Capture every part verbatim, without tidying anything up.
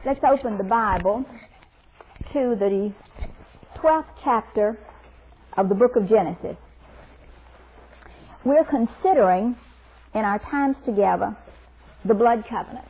Let's open the Bible to the twelfth chapter of the book of Genesis. We're considering, in our times together, the blood covenant.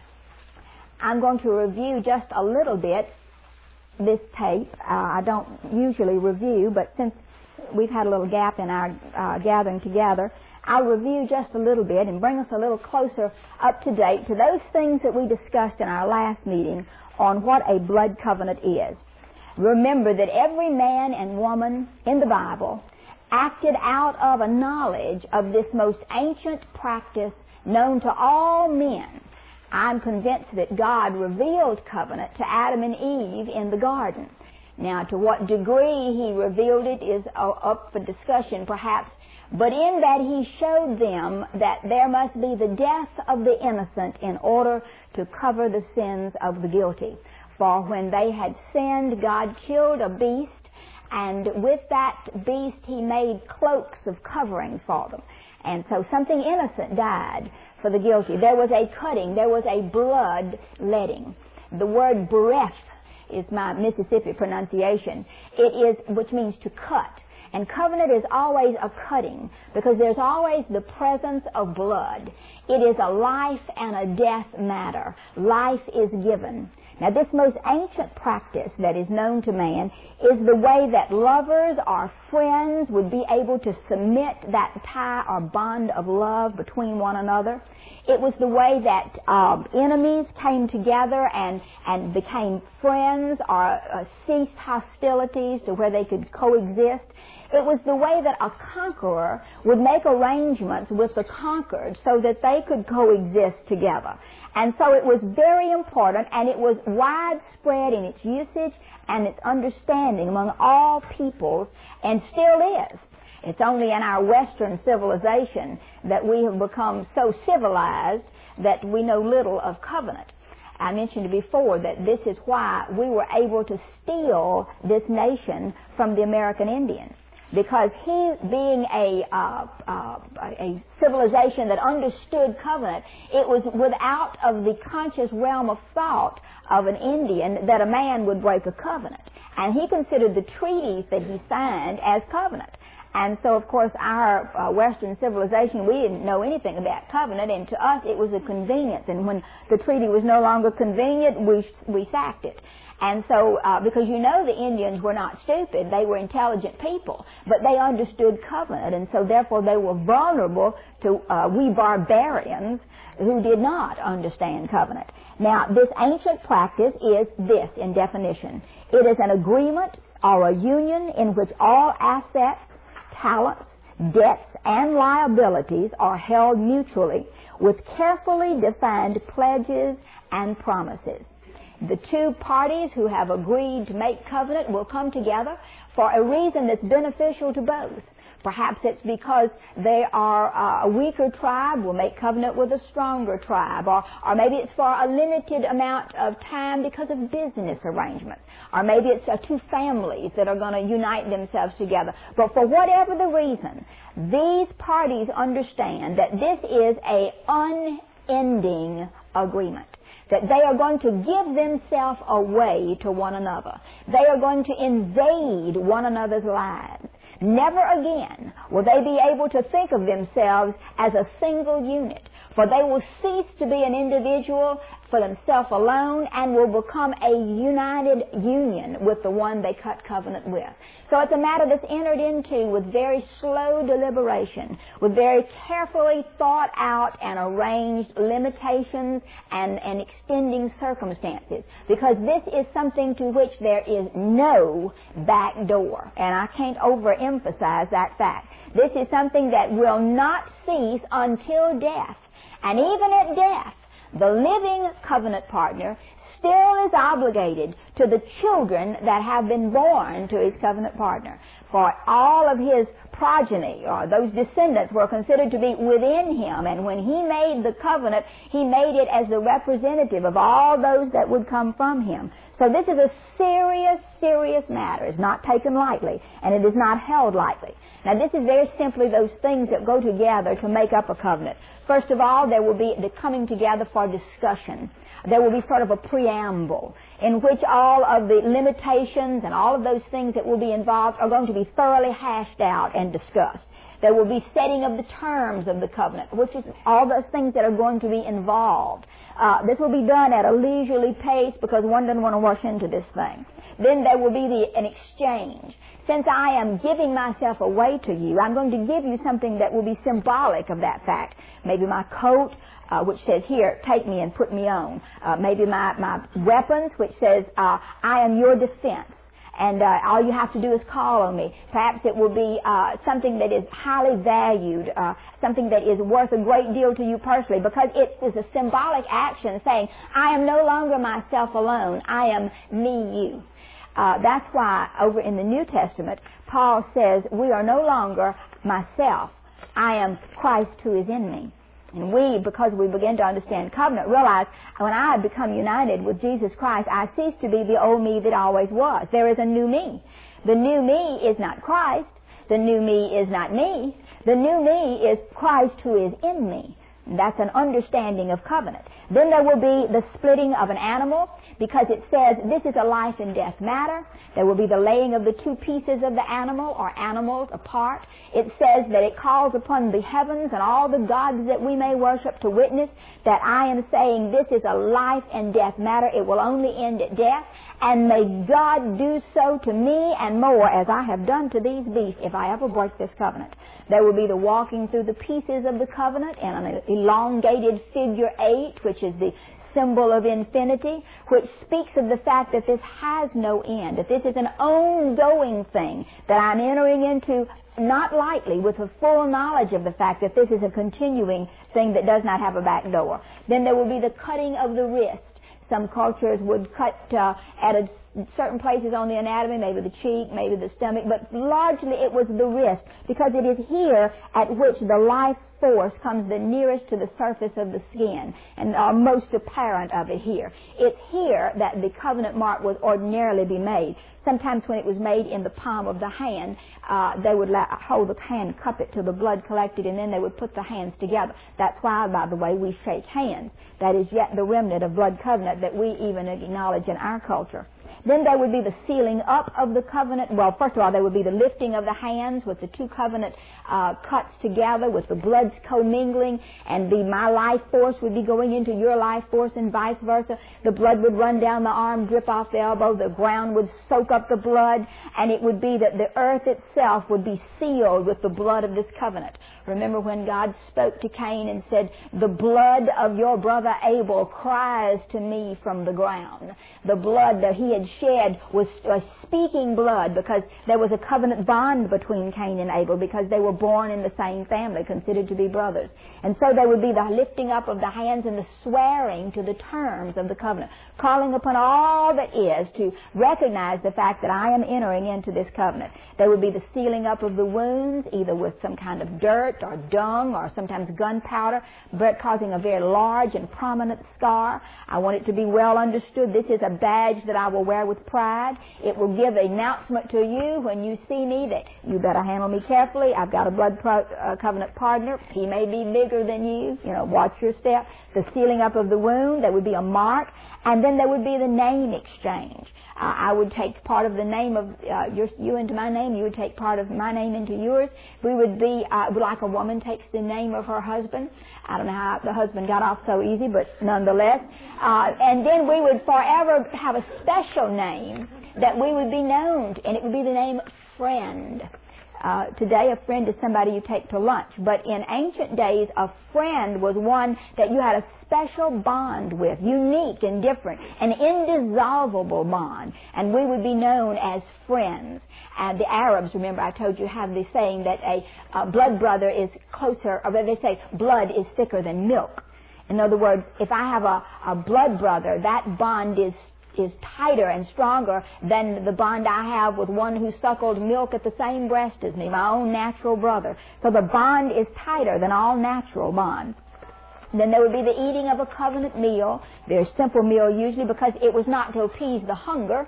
I'm going to review just a little bit this tape. Uh, I don't usually review, but since we've had a little gap in our uh, gathering together, I'll review just a little bit and bring us a little closer up to date to those things that we discussed in our last meeting on what a blood covenant is. Remember that every man and woman in the Bible acted out of a knowledge of this most ancient practice known to all men. I'm convinced that God revealed covenant to Adam and Eve in the garden. Now, to what degree He revealed it is up for discussion, perhaps, but in that He showed them that there must be the death of the innocent in order to cover the sins of the guilty. For when they had sinned, God killed a beast, and with that beast He made cloaks of covering for them. And so something innocent died for the guilty. There was a cutting, there was a blood letting. The word bereth is my Mississippi pronunciation. It is, which means to cut. And covenant is always a cutting, because there's always the presence of blood. It is a life and a death matter. Life is given. Now, this most ancient practice that is known to man is the way that lovers or friends would be able to submit that tie or bond of love between one another. It was the way that um, enemies came together and, and became friends or uh, ceased hostilities to where they could coexist. It was the way that a conqueror would make arrangements with the conquered so that they could coexist together. And so it was very important, and it was widespread in its usage and its understanding among all peoples, and still is. It's only in our Western civilization that we have become so civilized that we know little of covenant. I mentioned before that this is why we were able to steal this nation from the American Indian. Because he, being a, uh, uh, a civilization that understood covenant, it was without of the conscious realm of thought of an Indian that a man would break a covenant. And he considered the treaties that he signed as covenant. And so, of course, our uh, Western civilization, we didn't know anything about covenant, and to us it was a convenience. And when the treaty was no longer convenient, we, we sacked it. And so, uh, because you know the Indians were not stupid, they were intelligent people, but they understood covenant, and so therefore they were vulnerable to uh, we barbarians who did not understand covenant. Now, this ancient practice is this in definition. It is an agreement or a union in which all assets, talents, debts, and liabilities are held mutually with carefully defined pledges and promises. The two parties who have agreed to make covenant will come together for a reason that's beneficial to both. Perhaps it's because they are uh, a weaker tribe will make covenant with a stronger tribe, or, or maybe it's for a limited amount of time because of business arrangements, or maybe it's uh, two families that are going to unite themselves together. But for whatever the reason, these parties understand that this is a unending agreement, that they are going to give themselves away to one another. They are going to invade one another's lives. Never again will they be able to think of themselves as a single unit, for they will cease to be an individual for themselves alone and will become a united union with the one they cut covenant with. So it's a matter that's entered into with very slow deliberation, with very carefully thought out and arranged limitations and, and extending circumstances, because this is something to which there is no back door. And I can't overemphasize that fact. This is something that will not cease until death. And even at death, the living covenant partner still is obligated to the children that have been born to his covenant partner. For all of his progeny, or those descendants, were considered to be within him. And when he made the covenant, he made it as the representative of all those that would come from him. So this is a serious, serious matter. It's not taken lightly, and it is not held lightly. Now, this is very simply those things that go together to make up a covenant. First of all, there will be the coming together for discussion. There will be sort of a preamble in which all of the limitations and all of those things that will be involved are going to be thoroughly hashed out and discussed. There will be setting of the terms of the covenant, which is all those things that are going to be involved. Uh, this will be done at a leisurely pace because one doesn't want to rush into this thing. Then there will be the, an exchange. Since I am giving myself away to you, I'm going to give you something that will be symbolic of that fact. Maybe my coat, uh, which says, here, take me and put me on. Uh, maybe my, my weapons, which says, uh, I am your defense. And uh, all you have to do is call on me. Perhaps it will be uh, something that is highly valued, uh, something that is worth a great deal to you personally, because it is a symbolic action saying, I am no longer myself alone. I am me, you. Uh, that's why over in the New Testament, Paul says, we are no longer myself. I am Christ who is in me. And we, because we begin to understand covenant, realize when I have become united with Jesus Christ, I cease to be the old me that always was. There is a new me. The new me is not Christ. The new me is not me. The new me is Christ who is in me. And that's an understanding of covenant. Then there will be the splitting of an animal, because it says this is a life and death matter. There will be the laying of the two pieces of the animal or animals apart. It says that it calls upon the heavens and all the gods that we may worship to witness that I am saying this is a life and death matter. It will only end at death. And may God do so to me and more as I have done to these beasts if I ever break this covenant. There will be the walking through the pieces of the covenant in an elongated figure eight, which is the symbol of infinity, which speaks of the fact that this has no end, that this is an ongoing thing that I'm entering into not lightly, with a full knowledge of the fact that this is a continuing thing that does not have a back door. Then there will be the cutting of the wrist. Some cultures would cut uh, at a certain places on the anatomy, maybe the cheek, maybe the stomach, but largely it was the wrist, because it is here at which the life force comes the nearest to the surface of the skin and are most apparent of it here. It's here that the covenant mark would ordinarily be made. Sometimes when it was made in the palm of the hand, uh, they would la- hold the hand, cup it till the blood collected, and then they would put the hands together. That's why, by the way, we shake hands. That is yet the remnant of blood covenant that we even acknowledge in our culture. Then there would be the sealing up of the covenant. Well, first of all, there would be the lifting of the hands with the two covenant uh, cuts together, with the bloods commingling, and the my life force would be going into your life force and vice versa. The blood would run down the arm, drip off the elbow, the ground would soak up the blood, and it would be that the earth itself would be sealed with the blood of this covenant. Remember when God spoke to Cain and said, the blood of your brother Abel cries to me from the ground. The blood that he had shed was a speaking blood, because there was a covenant bond between Cain and Abel, because they were born in the same family, considered to be brothers. And so there would be the lifting up of the hands and the swearing to the terms of the covenant, calling upon all that is to recognize the fact that I am entering into this covenant. There would be the sealing up of the wounds, either with some kind of dirt or dung or sometimes gunpowder, but causing a very large and prominent scar. I want it to be well understood. This is a badge that I will wear with pride. It will give an announcement to you when you see me that you better handle me carefully. I've got a blood pro- uh, covenant partner. He may be bigger than you. You know, watch your step. The sealing up of the wound, there would be a mark. And then there would be the name exchange. Uh, I would take part of the name of uh, your, you into my name. You would take part of my name into yours. We would be uh, like a woman takes the name of her husband. I don't know how the husband got off so easy, but nonetheless. Uh, and then we would forever have a special name that we would be known to, and it would be the name friend. Uh, today, a friend is somebody you take to lunch. But in ancient days, a friend was one that you had a special bond with, unique and different, an indissoluble bond. And we would be known as friends. And the Arabs, remember I told you, have the saying that a, a blood brother is closer, or they say blood is thicker than milk. In other words, if I have a, a blood brother, that bond is is tighter and stronger than the bond I have with one who suckled milk at the same breast as me, my own natural brother. So the bond is tighter than all natural bonds. Then there would be the eating of a covenant meal, very simple meal usually, because it was not to appease the hunger.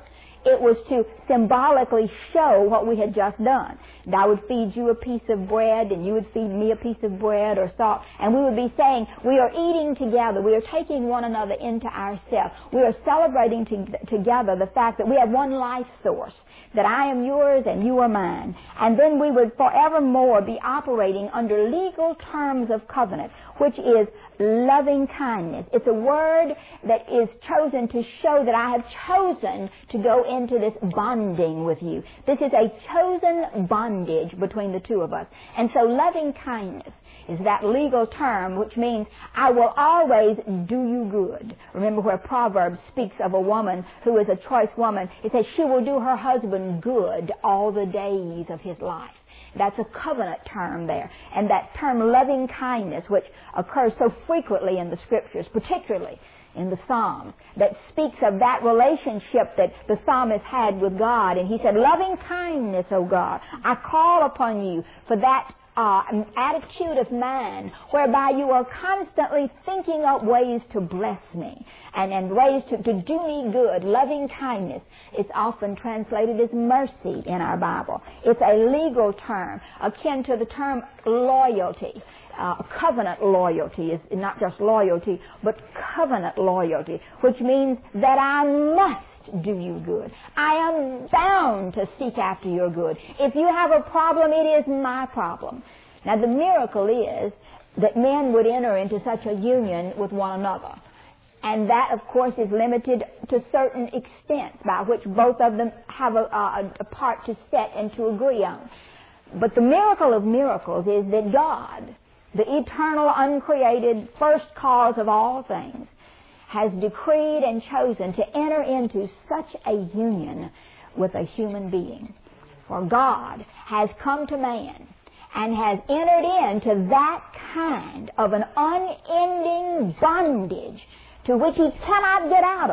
It was to symbolically show what we had just done. And I would feed you a piece of bread, and you would feed me a piece of bread or salt, and we would be saying, we are eating together. We are taking one another into ourselves. We are celebrating to, together the fact that we have one life source, that I am yours and you are mine. And then we would forevermore be operating under legal terms of covenant, which is loving kindness. It's a word that is chosen to show that I have chosen to go into this bonding with you. This is a chosen bondage between the two of us. And so loving kindness is that legal term which means I will always do you good. Remember where Proverbs speaks of a woman who is a choice woman. It says she will do her husband good all the days of his life. That's a covenant term there. And that term loving kindness, which occurs so frequently in the Scriptures, particularly in the Psalms, that speaks of that relationship that the psalmist had with God. And he said, loving kindness, O God, I call upon you for that uh, attitude of mind whereby you are constantly thinking up ways to bless me and, and ways to, to do me good. Loving kindness. It's often translated as mercy in our Bible. It's a legal term akin to the term loyalty. Uh, covenant loyalty is not just loyalty, but covenant loyalty, which means that I must do you good. I am bound to seek after your good. If you have a problem, it is my problem. Now, the miracle is that men would enter into such a union with one another. And that, of course, is limited to certain extents by which both of them have a, a, a part to set and to agree on. But the miracle of miracles is that God, the eternal, uncreated, first cause of all things, has decreed and chosen to enter into such a union with a human being. For God has come to man and has entered into that kind of an unending bondage to which he cannot get out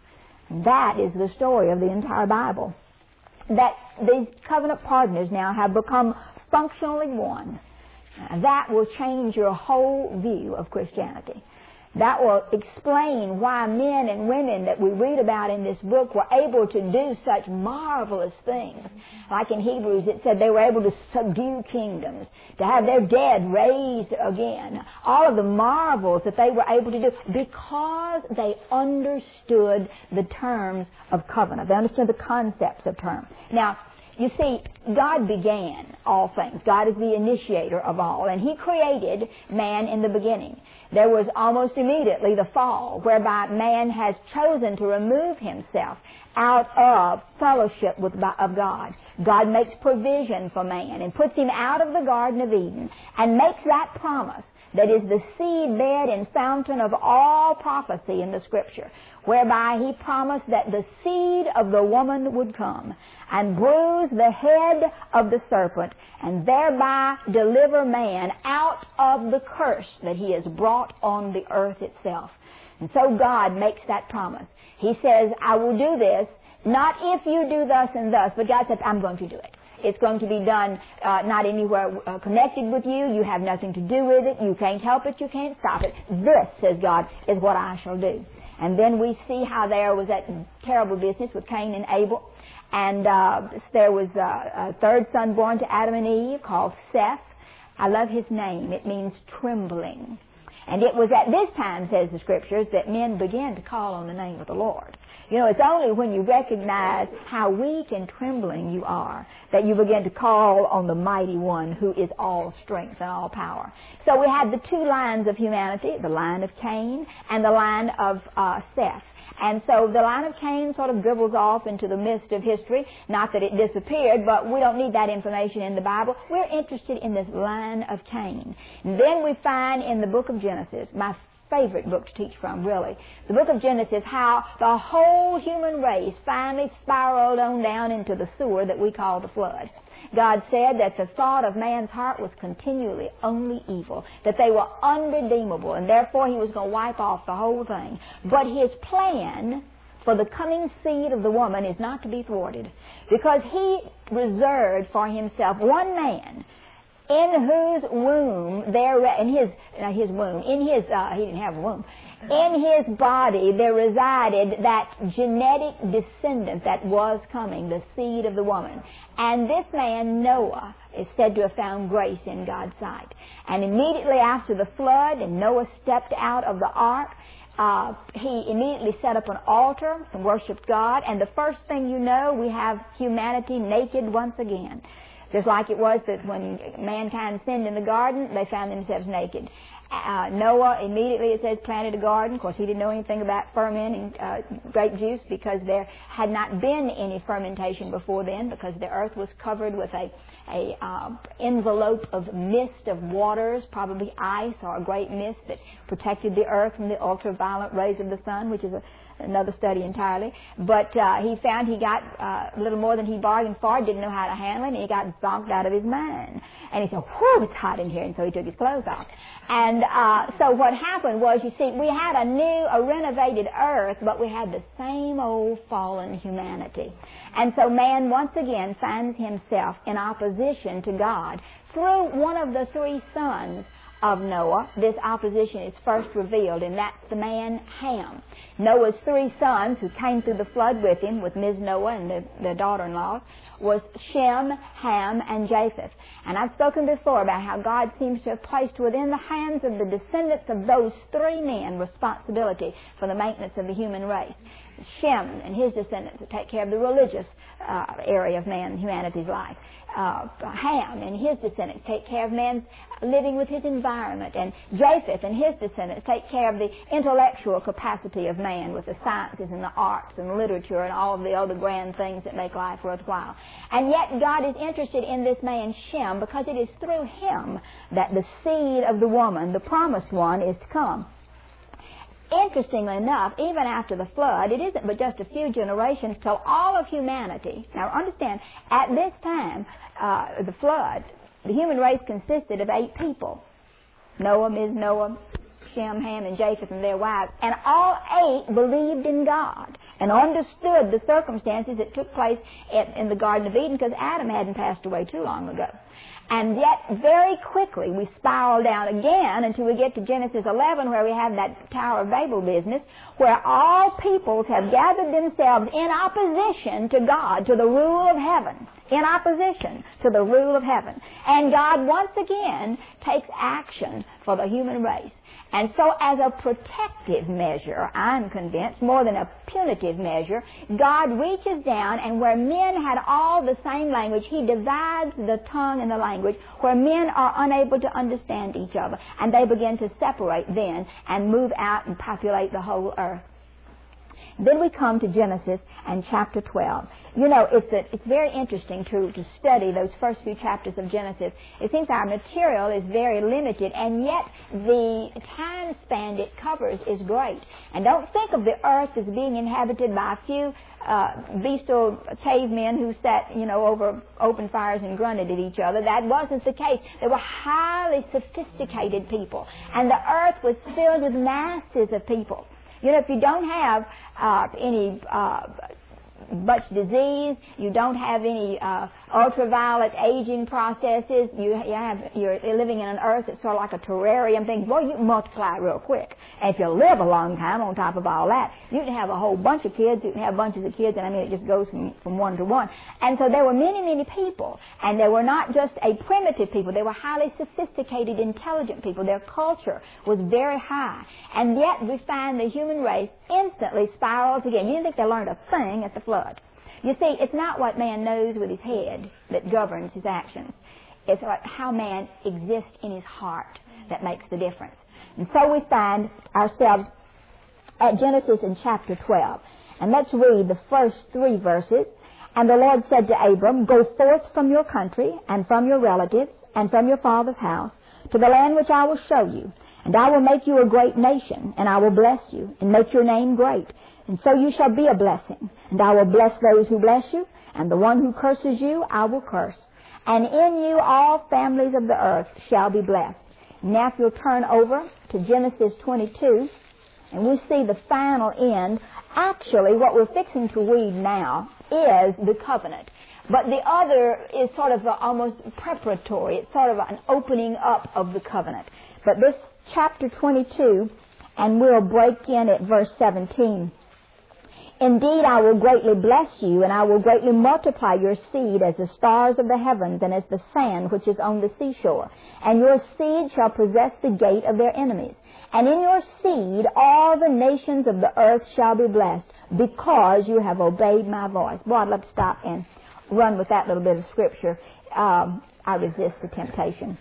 of. That is the story of the entire Bible. That these covenant partners now have become functionally one. That will change your whole view of Christianity. That will explain why men and women that we read about in this book were able to do such marvelous things. Like in Hebrews, it said they were able to subdue kingdoms, to have their dead raised again. All of the marvels that they were able to do because they understood the terms of covenant. They understood the concepts of terms. Now, you see, God began all things. God is the initiator of all, and He created man in the beginning. There was almost immediately the fall, whereby man has chosen to remove himself out of fellowship with of God. God makes provision for man and puts him out of the Garden of Eden and makes that promise that is the seedbed and fountain of all prophecy in the Scripture, whereby He promised that the seed of the woman would come and bruise the head of the serpent and thereby deliver man out of the curse that he has brought on the earth itself. And so God makes that promise. He says, I will do this, not if you do thus and thus, but God says, I'm going to do it. It's going to be done uh, not anywhere uh, connected with you. You have nothing to do with it. You can't help it. You can't stop it. This, says God, is what I shall do. And then we see how there was that terrible business with Cain and Abel. And uh, there was uh, a third son born to Adam and Eve called Seth. I love his name. It means trembling. And it was at this time, says the Scriptures, that men began to call on the name of the Lord. You know, it's only when you recognize how weak and trembling you are that you begin to call on the mighty one who is all strength and all power. So we had the two lines of humanity, the line of Cain and the line of uh, Seth. And so the line of Cain sort of dribbles off into the mist of history. Not that it disappeared, but we don't need that information in the Bible. We're interested in this line of Cain. And then we find in the book of Genesis, my favorite book to teach from, really, the book of Genesis, how the whole human race finally spiraled on down into the sewer that we call the flood. God said that the thought of man's heart was continually only evil, that they were unredeemable, and therefore He was going to wipe off the whole thing. But His plan for the coming seed of the woman is not to be thwarted, because He reserved for Himself one man in whose womb there, in his, uh, his womb, in his, uh, he didn't have a womb, In his body there resided that genetic descendant that was coming, the seed of the woman. And this man, Noah, is said to have found grace in God's sight. And immediately after the flood, and Noah stepped out of the ark, uh, he immediately set up an altar and worshiped God. And the first thing you know, we have humanity naked once again. Just like it was that when mankind sinned in the garden, they found themselves naked. Uh, Noah immediately, it says, planted a garden. Of course, he didn't know anything about fermenting uh, grape juice because there had not been any fermentation before then, because the earth was covered with a, a uh, envelope of mist of waters, probably ice or a great mist that protected the earth from the ultraviolet rays of the sun, which is a, another study entirely. But uh, he found he got uh, a little more than he bargained for, didn't know how to handle it, and he got zonked out of his mind. And he said, whew, it's hot in here, and so he took his clothes off. And uh, so what happened was, you see, we had a new, a renovated earth, but we had the same old fallen humanity. And so man once again finds himself in opposition to God through one of the three sons of Noah. This opposition is first revealed, and that's the man Ham. Noah's three sons who came through the flood with him, with Miz Noah and the, the daughter-in-law, was Shem, Ham, and Japheth. And I've spoken before about how God seems to have placed within the hands of the descendants of those three men responsibility for the maintenance of the human race. Shem and his descendants to take care of the religious uh, area of man, humanity's life. Uh, Ham and his descendants take care of man's living with his environment, and Japheth and his descendants take care of the intellectual capacity of man with the sciences and the arts and literature and all of the other grand things that make life worthwhile. And yet God is interested in this man Shem, because it is through him that the seed of the woman, the promised one, is to come. Interestingly enough, even after the flood, it isn't but just a few generations till all of humanity. Now understand, at this time, uh, the flood, the human race consisted of eight people. Noah, Miz Noah, Shem, Ham, and Japheth and their wives. And all eight believed in God and understood the circumstances that took place in, in the Garden of Eden, because Adam hadn't passed away too long ago. And yet, very quickly, we spiral down again until we get to Genesis eleven, where we have that Tower of Babel business, where all peoples have gathered themselves in opposition to God, to the rule of heaven. In opposition to the rule of heaven. And God once again takes action for the human race. And so as a protective measure, I'm convinced, more than a punitive measure, God reaches down, and where men had all the same language, He divides the tongue and the language, where men are unable to understand each other. And they begin to separate then and move out and populate the whole earth. Then we come to Genesis and chapter twelve. You know, it's a, it's very interesting to, to study those first few chapters of Genesis. It seems our material is very limited, and yet the time span it covers is great. And don't think of the earth as being inhabited by a few uh, bestial cavemen who sat, you know, over open fires and grunted at each other. That wasn't the case. They were highly sophisticated people, and the earth was filled with masses of people. You know, if you don't have uh, any uh, much disease, you don't have any uh, ultraviolet aging processes, you, you have, you're living in an earth that's sort of like a terrarium thing, boy, you multiply real quick. And if you live a long time on top of all that, you can have a whole bunch of kids, you can have bunches of kids, and I mean, it just goes from, from one to one. And so there were many, many people, and they were not just a primitive people, they were highly sophisticated, intelligent people. Their culture was very high. And yet we find the human race instantly spirals again. You didn't think they learned a thing at the flood. You see, it's not what man knows with his head that governs his actions. It's what, how man exists in his heart that makes the difference. And so we find ourselves at Genesis in chapter twelve. And let's read the first three verses. And the Lord said to Abram, "Go forth from your country and from your relatives and from your father's house to the land which I will show you. And I will make you a great nation, and I will bless you, and make your name great. And so you shall be a blessing. And I will bless those who bless you, and the one who curses you I will curse. And in you all families of the earth shall be blessed." Now if you'll turn over to Genesis twenty-two, and we see the final end. Actually, what we're fixing to read now is the covenant. But the other is sort of a, almost preparatory. It's sort of an opening up of the covenant. But this chapter twenty-two And we'll break in at verse seventeen. Indeed, I will greatly bless you, and I will greatly multiply your seed as the stars of the heavens and as the sand which is on the seashore. And your seed shall possess the gate of their enemies. And in your seed all the nations of the earth shall be blessed, because you have obeyed my voice. Boy, I'd love to stop and run with that little bit of scripture. Um, I resist the temptation.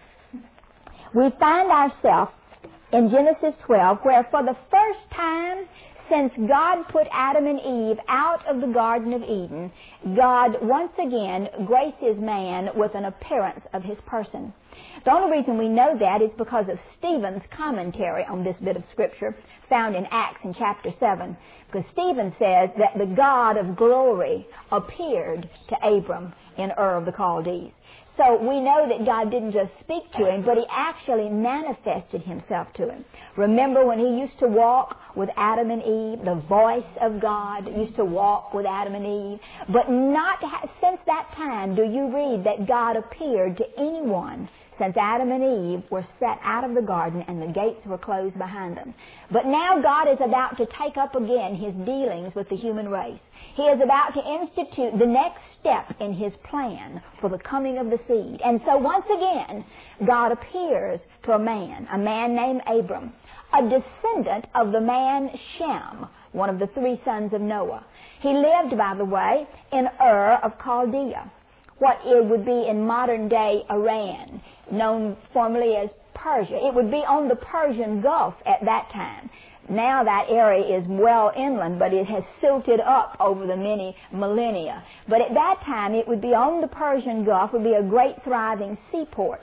We find ourselves in Genesis twelve, where for the first time since God put Adam and Eve out of the Garden of Eden, God once again graces man with an appearance of his person. The only reason we know that is because of Stephen's commentary on this bit of scripture found in Acts in chapter seven. Because Stephen says that the God of glory appeared to Abram in Ur of the Chaldees. So we know that God didn't just speak to him, but he actually manifested himself to him. Remember when he used to walk with Adam and Eve, the voice of God used to walk with Adam and Eve. But not ha- since that time do you read that God appeared to anyone since Adam and Eve were set out of the garden and the gates were closed behind them. But now God is about to take up again his dealings with the human race. He is about to institute the next step in his plan for the coming of the seed. And so once again, God appears to a man, a man named Abram, a descendant of the man Shem, one of the three sons of Noah. He lived, by the way, in Ur of Chaldea, what it would be in modern-day Iran, known formerly as Persia. It would be on the Persian Gulf at that time. Now that area is well inland, but it has silted up over the many millennia. But at that time, it would be on the Persian Gulf, would be a great thriving seaport.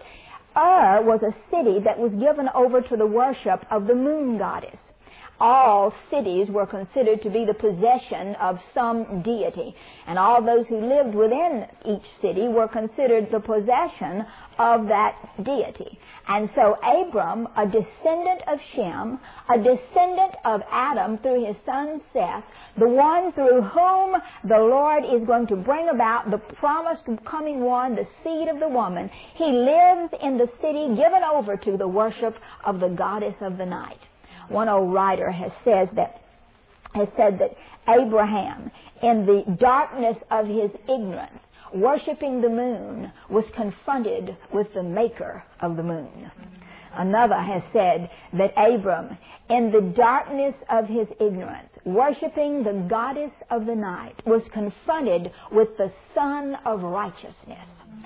Ur was a city that was given over to the worship of the moon goddess. All cities were considered to be the possession of some deity, and all those who lived within each city were considered the possession of that deity. And so Abram, a descendant of Shem, a descendant of Adam through his son Seth, the one through whom the Lord is going to bring about the promised coming one, the seed of the woman, he lives in the city given over to the worship of the goddess of the night. One old writer has said that has said that Abraham, in the darkness of his ignorance, worshiping the moon, was confronted with the maker of the moon. Another has said that Abram, in the darkness of his ignorance, worshiping the goddess of the night, was confronted with the Son of Righteousness.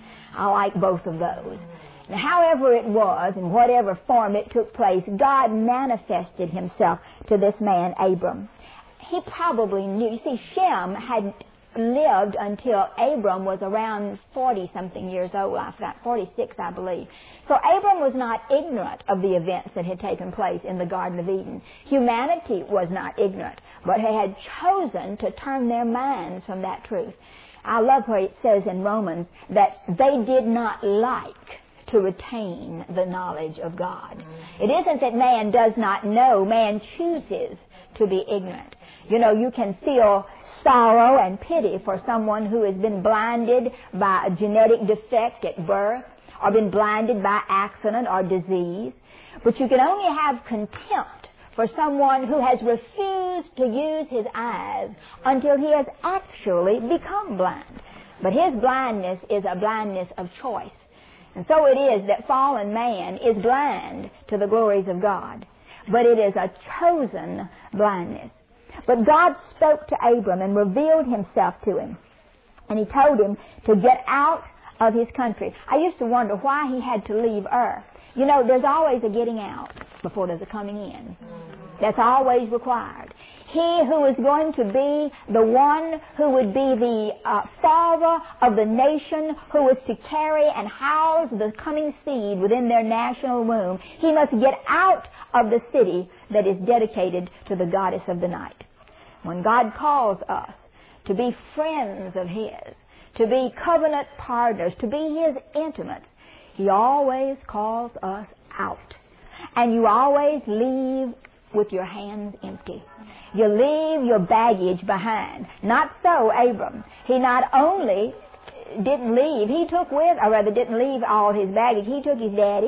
I like both of those. Now, however it was, in whatever form it took place, God manifested himself to this man, Abram. He probably knew. You see, Shem had lived until Abram was around forty-something years old. I forgot, forty-six, I believe. So Abram was not ignorant of the events that had taken place in the Garden of Eden. Humanity was not ignorant, but they had chosen to turn their minds from that truth. I love where it says in Romans that they did not like to retain the knowledge of God. It isn't that man does not know. Man chooses to be ignorant. You know, you can feel sorrow and pity for someone who has been blinded by a genetic defect at birth or been blinded by accident or disease. But you can only have contempt for someone who has refused to use his eyes until he has actually become blind. But his blindness is a blindness of choice. And so it is that fallen man is blind to the glories of God. But it is a chosen blindness. But God spoke to Abram and revealed himself to him. And he told him to get out of his country. I used to wonder why he had to leave Ur. You know, there's always a getting out before there's a coming in. That's always required. He who is going to be the one who would be the uh, father of the nation, who is to carry and house the coming seed within their national womb, he must get out of the city that is dedicated to the goddess of the night. When God calls us to be friends of His, to be covenant partners, to be His intimates, He always calls us out. And you always leave with your hands empty. You leave your baggage behind. Not so Abram. He not only didn't leave, he took with, or rather didn't leave all his baggage. He took his daddy,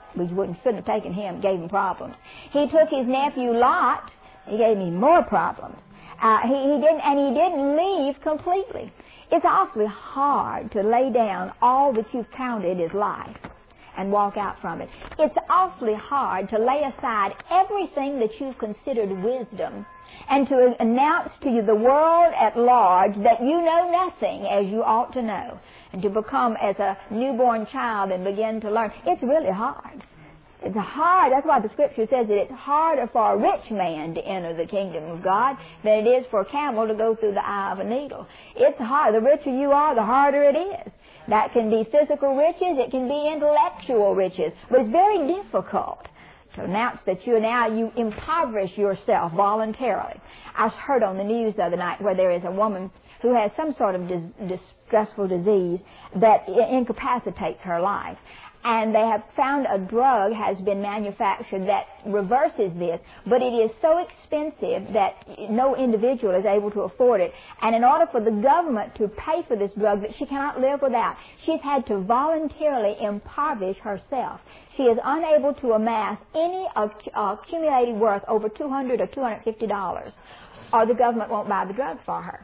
which wouldn't, shouldn't have taken him, gave him problems. He took his nephew Lot, he gave me more problems. Uh, he, he didn't, and he didn't leave completely. It's awfully hard to lay down all that you've counted as life and walk out from it. It's awfully hard to lay aside everything that you've considered wisdom and to announce to you the world at large that you know nothing as you ought to know, and to become as a newborn child and begin to learn. It's really hard. It's hard. That's why the Scripture says that it's harder for a rich man to enter the kingdom of God than it is for a camel to go through the eye of a needle. It's hard. The richer you are, the harder it is. That can be physical riches. It can be intellectual riches. But it's very difficult to announce that you now you impoverish yourself voluntarily. I heard on the news the other night where there is a woman who has some sort of dis- distressful disease that incapacitates her life. And they have found a drug has been manufactured that reverses this, but it is so expensive that no individual is able to afford it. And in order for the government to pay for this drug that she cannot live without, she's had to voluntarily impoverish herself. She is unable to amass any accumulated worth over two hundred dollars or two hundred fifty dollars, or the government won't buy the drug for her.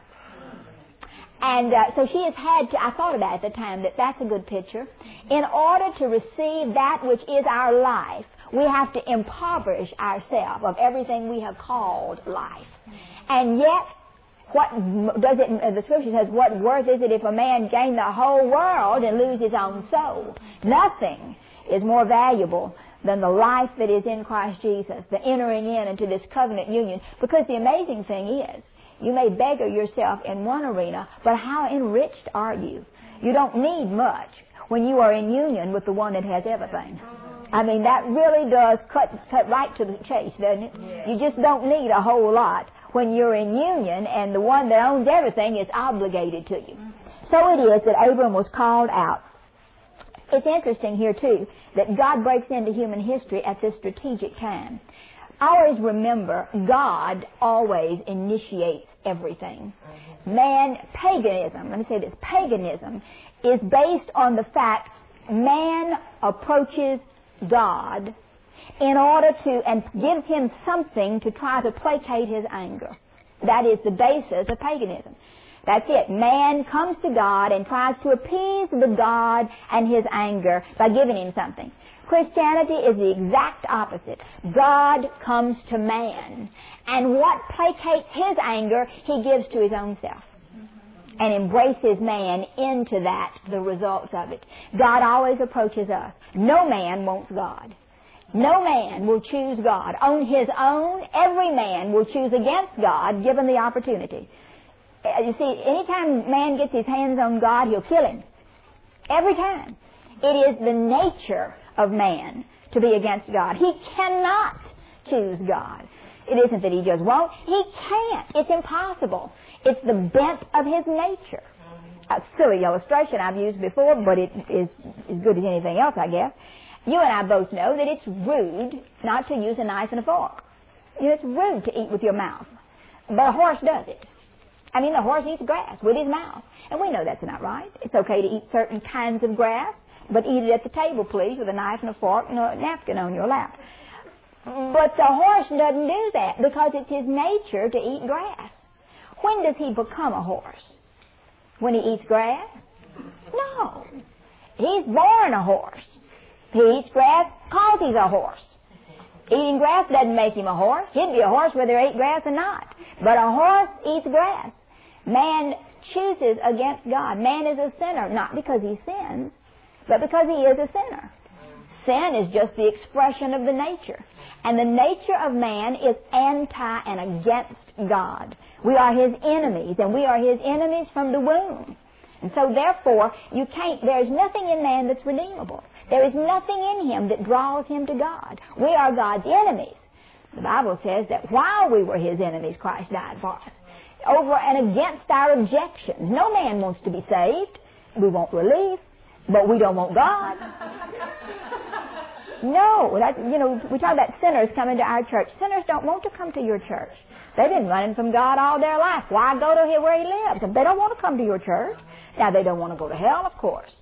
And uh, so she has had to, I thought of that at the time, that that's a good picture. In order to receive that which is our life, we have to impoverish ourselves of everything we have called life. And yet, what does it, the Scripture says, what worth is it if a man gain the whole world and lose his own soul? Nothing is more valuable than the life that is in Christ Jesus, the entering in into this covenant union. Because the amazing thing is, you may beggar yourself in one arena, but how enriched are you? You don't need much when you are in union with the one that has everything. I mean, that really does cut cut right to the chase, doesn't it? You just don't need a whole lot when you're in union and the one that owns everything is obligated to you. So it is that Abram was called out. It's interesting here, too, that God breaks into human history at this strategic time. Always remember, God always initiates everything. Man, paganism, let me say this, paganism is based on the fact man approaches God in order to, and gives him something to try to placate his anger. That is the basis of paganism. That's it. Man comes to God and tries to appease the God and his anger by giving him something. Christianity is the exact opposite. God comes to man, and what placates his anger, he gives to his own self and embraces man into that, the results of it. God always approaches us. No man wants God. No man will choose God. On his own, every man will choose against God given the opportunity. You see, anytime man gets his hands on God, he'll kill him. Every time. It is the nature of man to be against God. He cannot choose God. It isn't that he just won't. He can't. It's impossible. It's the bent of his nature. A silly illustration I've used before, but it is as good as anything else, I guess. You and I both know that it's rude not to use a knife and a fork. You know, it's rude to eat with your mouth. But a horse does it. I mean, the horse eats grass with his mouth. And we know that's not right. It's okay to eat certain kinds of grass, but eat it at the table, please, with a knife and a fork and a napkin on your lap. But the horse doesn't do that because it's his nature to eat grass. When does he become a horse? When he eats grass? No. He's born a horse. He eats grass because he's a horse. Eating grass doesn't make him a horse. He'd be a horse whether he ate grass or not. But a horse eats grass. Man chooses against God. Man is a sinner, not because he sins, but because he is a sinner. Sin is just the expression of the nature. And the nature of man is anti and against God. We are his enemies, and we are his enemies from the womb. And so therefore, you can't, there's nothing in man that's redeemable. There is nothing in him that draws him to God. We are God's enemies. The Bible says that while we were his enemies, Christ died for us. Over and against our objections. No man wants to be saved. We want relief, but we don't want God. No, that, you know, we talk about sinners coming to our church. Sinners don't want to come to your church. They've been running from God all their life. Why go to where he lives? If they don't want to come to your church. Now, they don't want to go to hell, of course.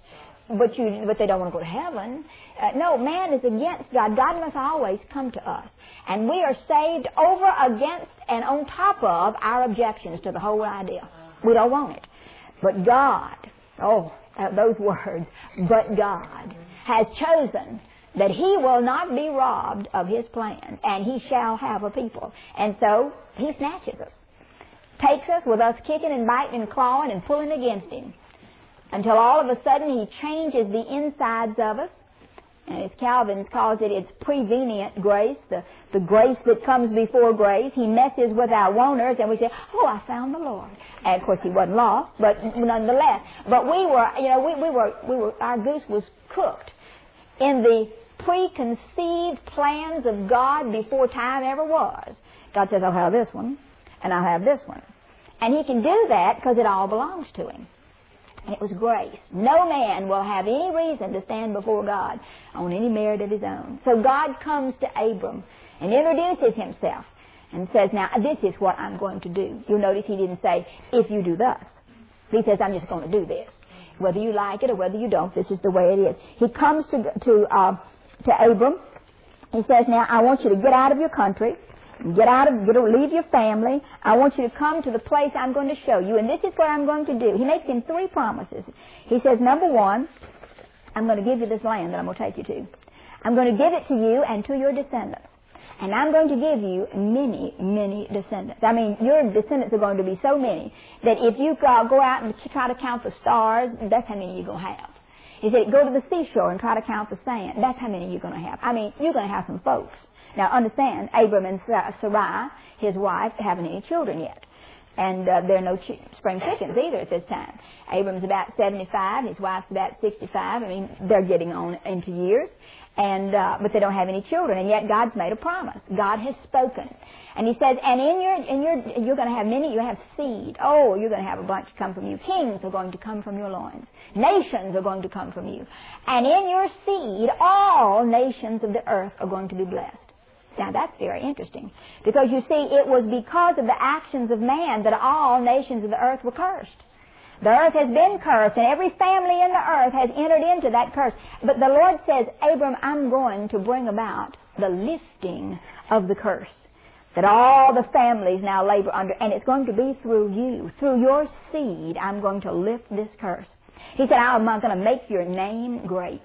but you, but they don't want to go to heaven. Uh, no, man is against God. God must always come to us. And we are saved over, against, and on top of our objections to the whole idea. We don't want it. But God, oh, those words, but God has chosen that He will not be robbed of His plan, and He shall have a people. And so He snatches us, takes us with us kicking and biting and clawing and pulling against Him, until all of a sudden He changes the insides of us. And as Calvin calls it, it's prevenient grace, the, the grace that comes before grace. He messes with our wanters, and we say, oh, I found the Lord. And of course He wasn't lost, but nonetheless. But we were, you know, we, we were, we were, our goose was cooked in the preconceived plans of God before time ever was. God says, I'll have this one, and I'll have this one. And He can do that because it all belongs to Him. And it was grace. No man will have any reason to stand before God on any merit of his own. So God comes to Abram and introduces Himself and says, now, this is what I'm going to do. You'll notice He didn't say, if you do thus. He says, I'm just going to do this. Whether you like it or whether you don't, this is the way it is. He comes to, to, uh, to Abram. He says, now, I want you to get out of your country. Get out of, get, leave your family. I want you to come to the place I'm going to show you, and this is what I'm going to do. He makes him three promises. He says, number one, I'm going to give you this land that I'm going to take you to. I'm going to give it to you and to your descendants. And I'm going to give you many, many descendants. I mean, your descendants are going to be so many that if you go out and try to count the stars, that's how many you're going to have. He said, go to the seashore and try to count the sand. That's how many you're going to have. I mean, you're going to have some folks. Now, understand, Abram and Sarai, his wife, haven't any children yet. And uh, there are no ch- spring chickens either at this time. Abram's about seventy-five, his wife's about sixty-five. I mean, they're getting on into years. And uh, but they don't have any children, and yet God's made a promise. God has spoken, and He says, and in your, in your, you're going to have many. You have seed. Oh, you're going to have a bunch come from you. Kings are going to come from your loins. Nations are going to come from you, and in your seed, all nations of the earth are going to be blessed. Now that's very interesting, because you see, it was because of the actions of man that all nations of the earth were cursed. The earth has been cursed, and every family in the earth has entered into that curse. But the Lord says, Abram, I'm going to bring about the lifting of the curse, that all the families now labor under, and it's going to be through you. Through your seed, I'm going to lift this curse. He said, I'm going to make your name great.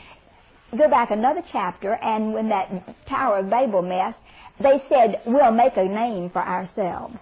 Go back another chapter, and when that Tower of Babel mess, they said, we'll make a name for ourselves.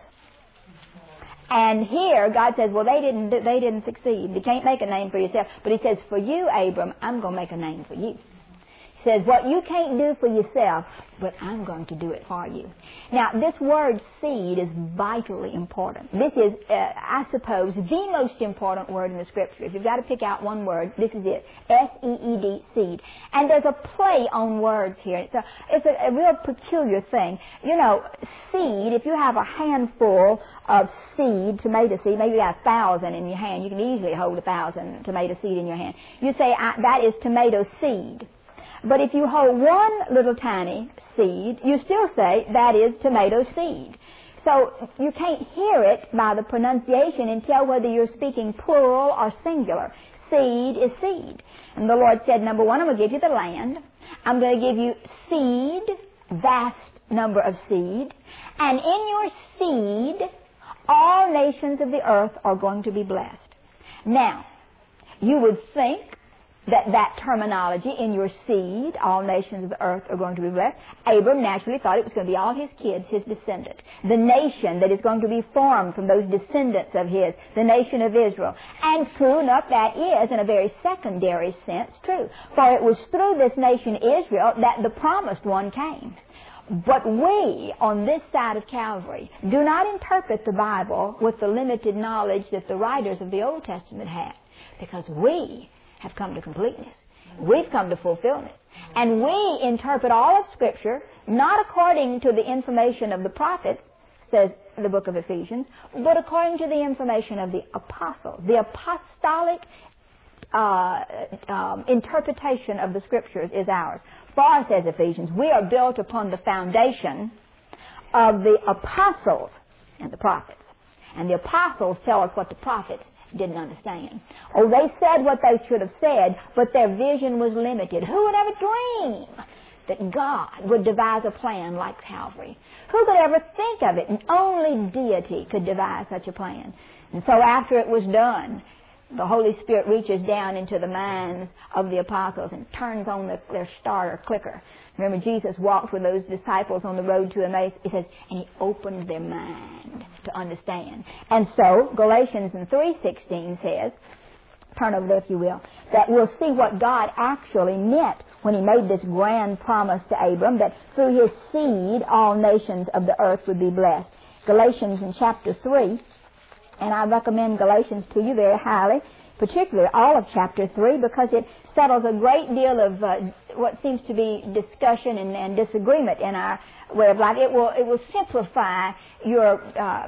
And here, God says, well, they didn't they didn't succeed. You can't make a name for yourself. But He says, for you, Abram, I'm going to make a name for you. He says, what you can't do for yourself, but I'm going to do it for you. Now, this word seed is vitally important. This is, uh, I suppose, the most important word in the Scripture. If you've got to pick out one word, this is it. S E E D, seed. And there's a play on words here. It's a, it's a, a real peculiar thing. You know, seed, if you have a handful of seed, tomato seed, maybe you have a thousand in your hand. You can easily hold a thousand tomato seed in your hand. You say, I, that is tomato seed. But if you hold one little tiny seed, you still say that is tomato seed. So you can't hear it by the pronunciation and tell whether you're speaking plural or singular. Seed is seed. And the Lord said, number one, I'm going to give you the land. I'm going to give you seed, vast number of seed. And in your seed, all nations of the earth are going to be blessed. Now, you would think that that terminology, in your seed, all nations of the earth are going to be blessed. Abram naturally thought it was going to be all his kids, his descendants. The nation that is going to be formed from those descendants of his, the nation of Israel. And true enough, that is, in a very secondary sense, true. For it was through this nation Israel that the promised one came. But we, on this side of Calvary, do not interpret the Bible with the limited knowledge that the writers of the Old Testament had, because we have come to completeness. We've come to fulfillment. And we interpret all of Scripture not according to the information of the prophets, says the book of Ephesians, but according to the information of the apostles. The apostolic uh, um, interpretation of the Scriptures is ours. For, says Ephesians, we are built upon the foundation of the apostles and the prophets. And the apostles tell us what the prophets didn't understand. Oh, they said what they should have said, but their vision was limited. Who would ever dream that God would devise a plan like Calvary? Who could ever think of it? And only deity could devise such a plan. And so after it was done, the Holy Spirit reaches down into the minds of the apostles and turns on the, their starter clicker. Remember, Jesus walked with those disciples on the road to Emmaus. It says, and he opened their mind to understand. And so, Galatians three sixteen says, turn over there if you will, that we'll see what God actually meant when he made this grand promise to Abram, that through his seed all nations of the earth would be blessed. Galatians in chapter three, and I recommend Galatians to you very highly, particularly all of chapter three, because it settles a great deal of uh, what seems to be discussion and, and disagreement in our way of life. It will, it will simplify your uh,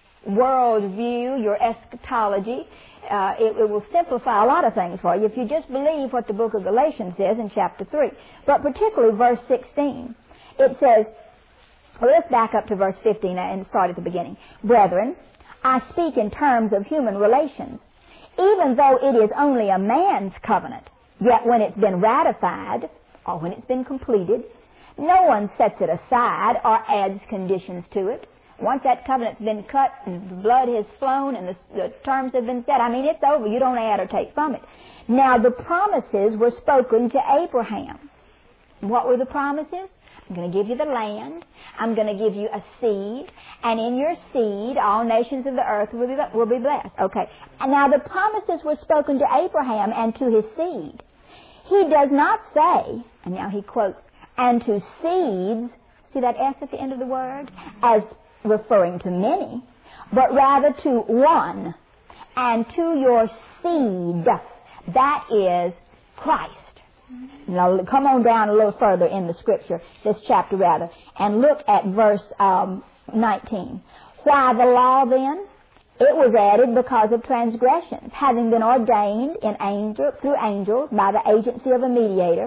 world view, your eschatology. Uh, it, it will simplify a lot of things for you if you just believe what the book of Galatians says in chapter three. But particularly verse sixteen. It says, well, let's back up to verse fifteen and start at the beginning. Brethren, I speak in terms of human relations. Even though it is only a man's covenant, yet when it's been ratified, or when it's been completed, no one sets it aside or adds conditions to it. Once that covenant's been cut and the blood has flown and the, the terms have been set, I mean, it's over. You don't add or take from it. Now, the promises were spoken to Abraham. What were the promises? I'm going to give you the land. I'm going to give you a seed. And in your seed, all nations of the earth will be, will be blessed. Okay. And now the promises were spoken to Abraham and to his seed. He does not say, and now he quotes, and to seeds, see that S at the end of the word, as referring to many, but rather to one, and to your seed. That is Christ. Now, come on down a little further in the scripture, this chapter rather, and look at verse um, nineteen. Why the law then? It was added because of transgressions, having been ordained in angel, through angels by the agency of a mediator,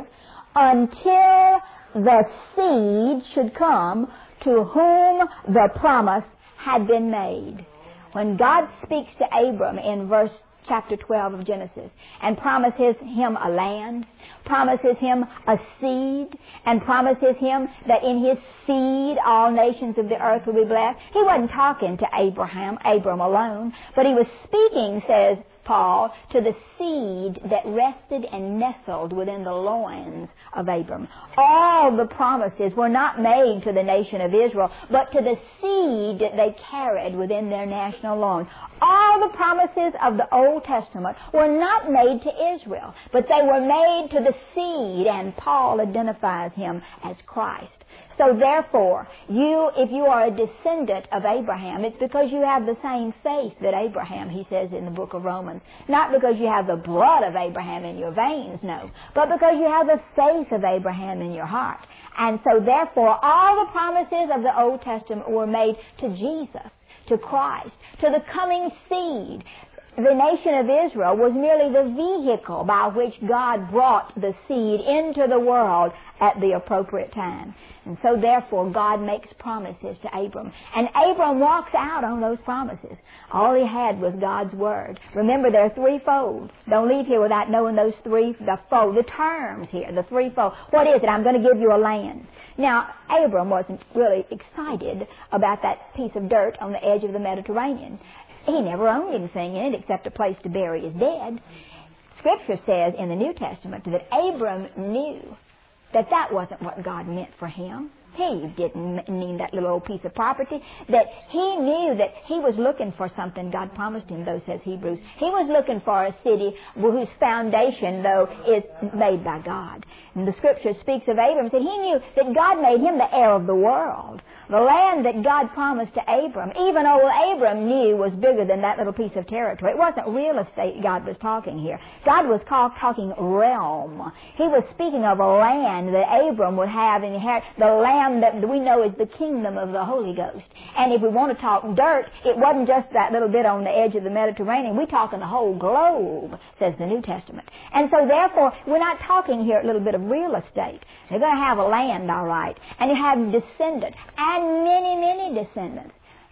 until the seed should come to whom the promise had been made. When God speaks to Abram in verse chapter twelve of Genesis and promises him a land, promises him a seed, and promises him that in his seed all nations of the earth will be blessed, he wasn't talking to Abraham, Abram alone, but he was speaking, says Paul, to the seed that rested and nestled within the loins of Abram. All the promises were not made to the nation of Israel, but to the seed that they carried within their national loins. All the promises of the Old Testament were not made to Israel, but they were made to the seed, and Paul identifies him as Christ. So therefore, you, if you are a descendant of Abraham, it's because you have the same faith that Abraham, he says in the book of Romans. Not because you have the blood of Abraham in your veins, no, but because you have the faith of Abraham in your heart. And so therefore, all the promises of the Old Testament were made to Jesus, to Christ, to the coming seed. The nation of Israel was merely the vehicle by which God brought the seed into the world at the appropriate time. And so therefore God makes promises to Abram. And Abram walks out on those promises. All he had was God's word. Remember, there are threefold. Don't leave here without knowing those three, the fold, the terms here, the threefold. What is it? I'm going to give you a land. Now, Abram wasn't really excited about that piece of dirt on the edge of the Mediterranean. He never owned anything in it except a place to bury his dead. Scripture says in the New Testament that Abram knew that that wasn't what God meant for him. He didn't mean that little old piece of property. That he knew that he was looking for something God promised him, though, says Hebrews. He was looking for a city whose foundation, though, is made by God. And the Scripture speaks of Abram, that he knew that God made him the heir of the world. The land that God promised to Abram, even old Abram knew was bigger than that little piece of territory. It wasn't real estate God was talking here. God was call, talking realm. He was speaking of a land that Abram would have inherit, the land that we know is the kingdom of the Holy Ghost. And if we want to talk dirt, it wasn't just that little bit on the edge of the Mediterranean. We're talking the whole globe, says the New Testament. And so therefore, we're not talking here a little bit of real estate. They're going to have a land, all right. And you have descendants, and many, many descendants.